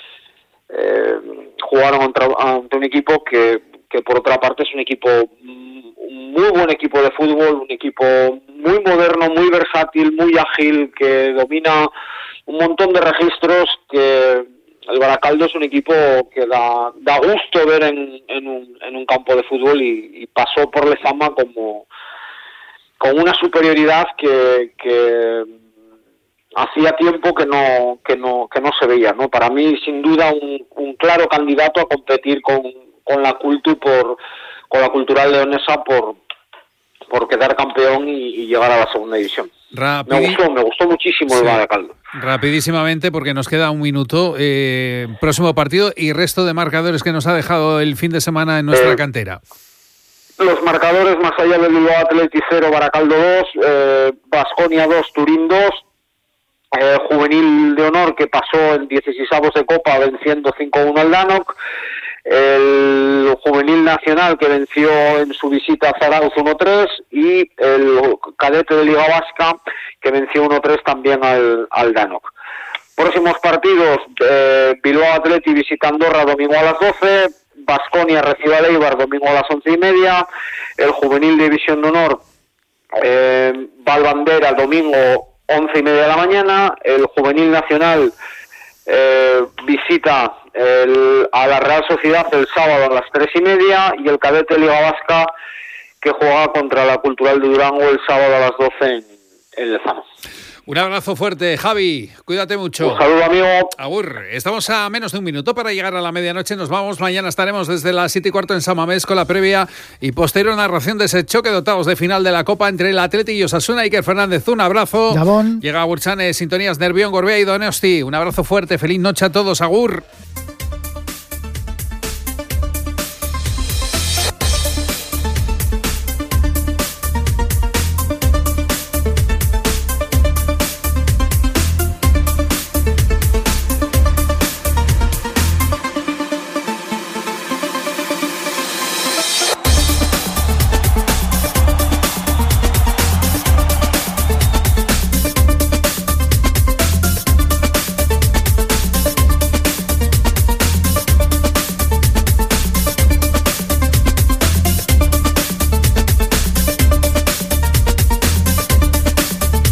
Eh, jugaron contra, ante un equipo que, que por otra parte es un equipo, un muy buen equipo de fútbol, un equipo muy moderno, muy versátil, muy ágil, que domina un montón de registros, que el Baracaldo es un equipo que da, da gusto ver en, en, un, en un campo de fútbol y, y pasó por Lezama como con una superioridad que, que hacía tiempo que no que no que no se veía, ¿no? Para mí, sin duda, un, un claro candidato a competir con, con la Cultu por con la Cultural Leonesa por por quedar campeón y, y llegar a la segunda división. Rapidi... Me gustó, me gustó muchísimo sí. el Baracaldo. Rapidísimamente, porque nos queda un minuto, eh, próximo partido y resto de marcadores que nos ha dejado el fin de semana en nuestra eh, cantera. Los marcadores, más allá del Bilbao Athletic cero, Baracaldo dos, eh, Baskonia dos, Turín dos. Eh, Juvenil de Honor, que pasó en dieciseisavos de Copa venciendo cinco uno al Danok. El Juvenil Nacional, que venció en su visita a Zarauz uno tres. Y el Cadete de Liga Vasca, que venció uno tres también al, al Danok. Próximos partidos, eh, Bilbao Athletic visita Andorra domingo a las doce. Baskonia recibe a Eibar domingo a las once y media. El Juvenil División de Honor eh, va al Bandera domingo once y media de la mañana. El Juvenil Nacional eh, visita el, a la Real Sociedad el sábado a las tres y media, y el Cadete Liga Vasca, que juega contra la Cultural de Durango el sábado a las doce en, en Lezama. Un abrazo fuerte, Javi. Cuídate mucho. Un saludo, amigo. Agur. Estamos a menos de un minuto para llegar a la medianoche. Nos vamos. Mañana estaremos desde las siete y cuarto en San Mamés con la previa y posterior narración de ese choque de octavos de final de la Copa entre el Athletic y Osasuna. Iker Fernández, un abrazo. Gabón. Llega a Burchane, Sintonías Nervión, Gorbea y Donosti. Un abrazo fuerte. Feliz noche a todos. Agur.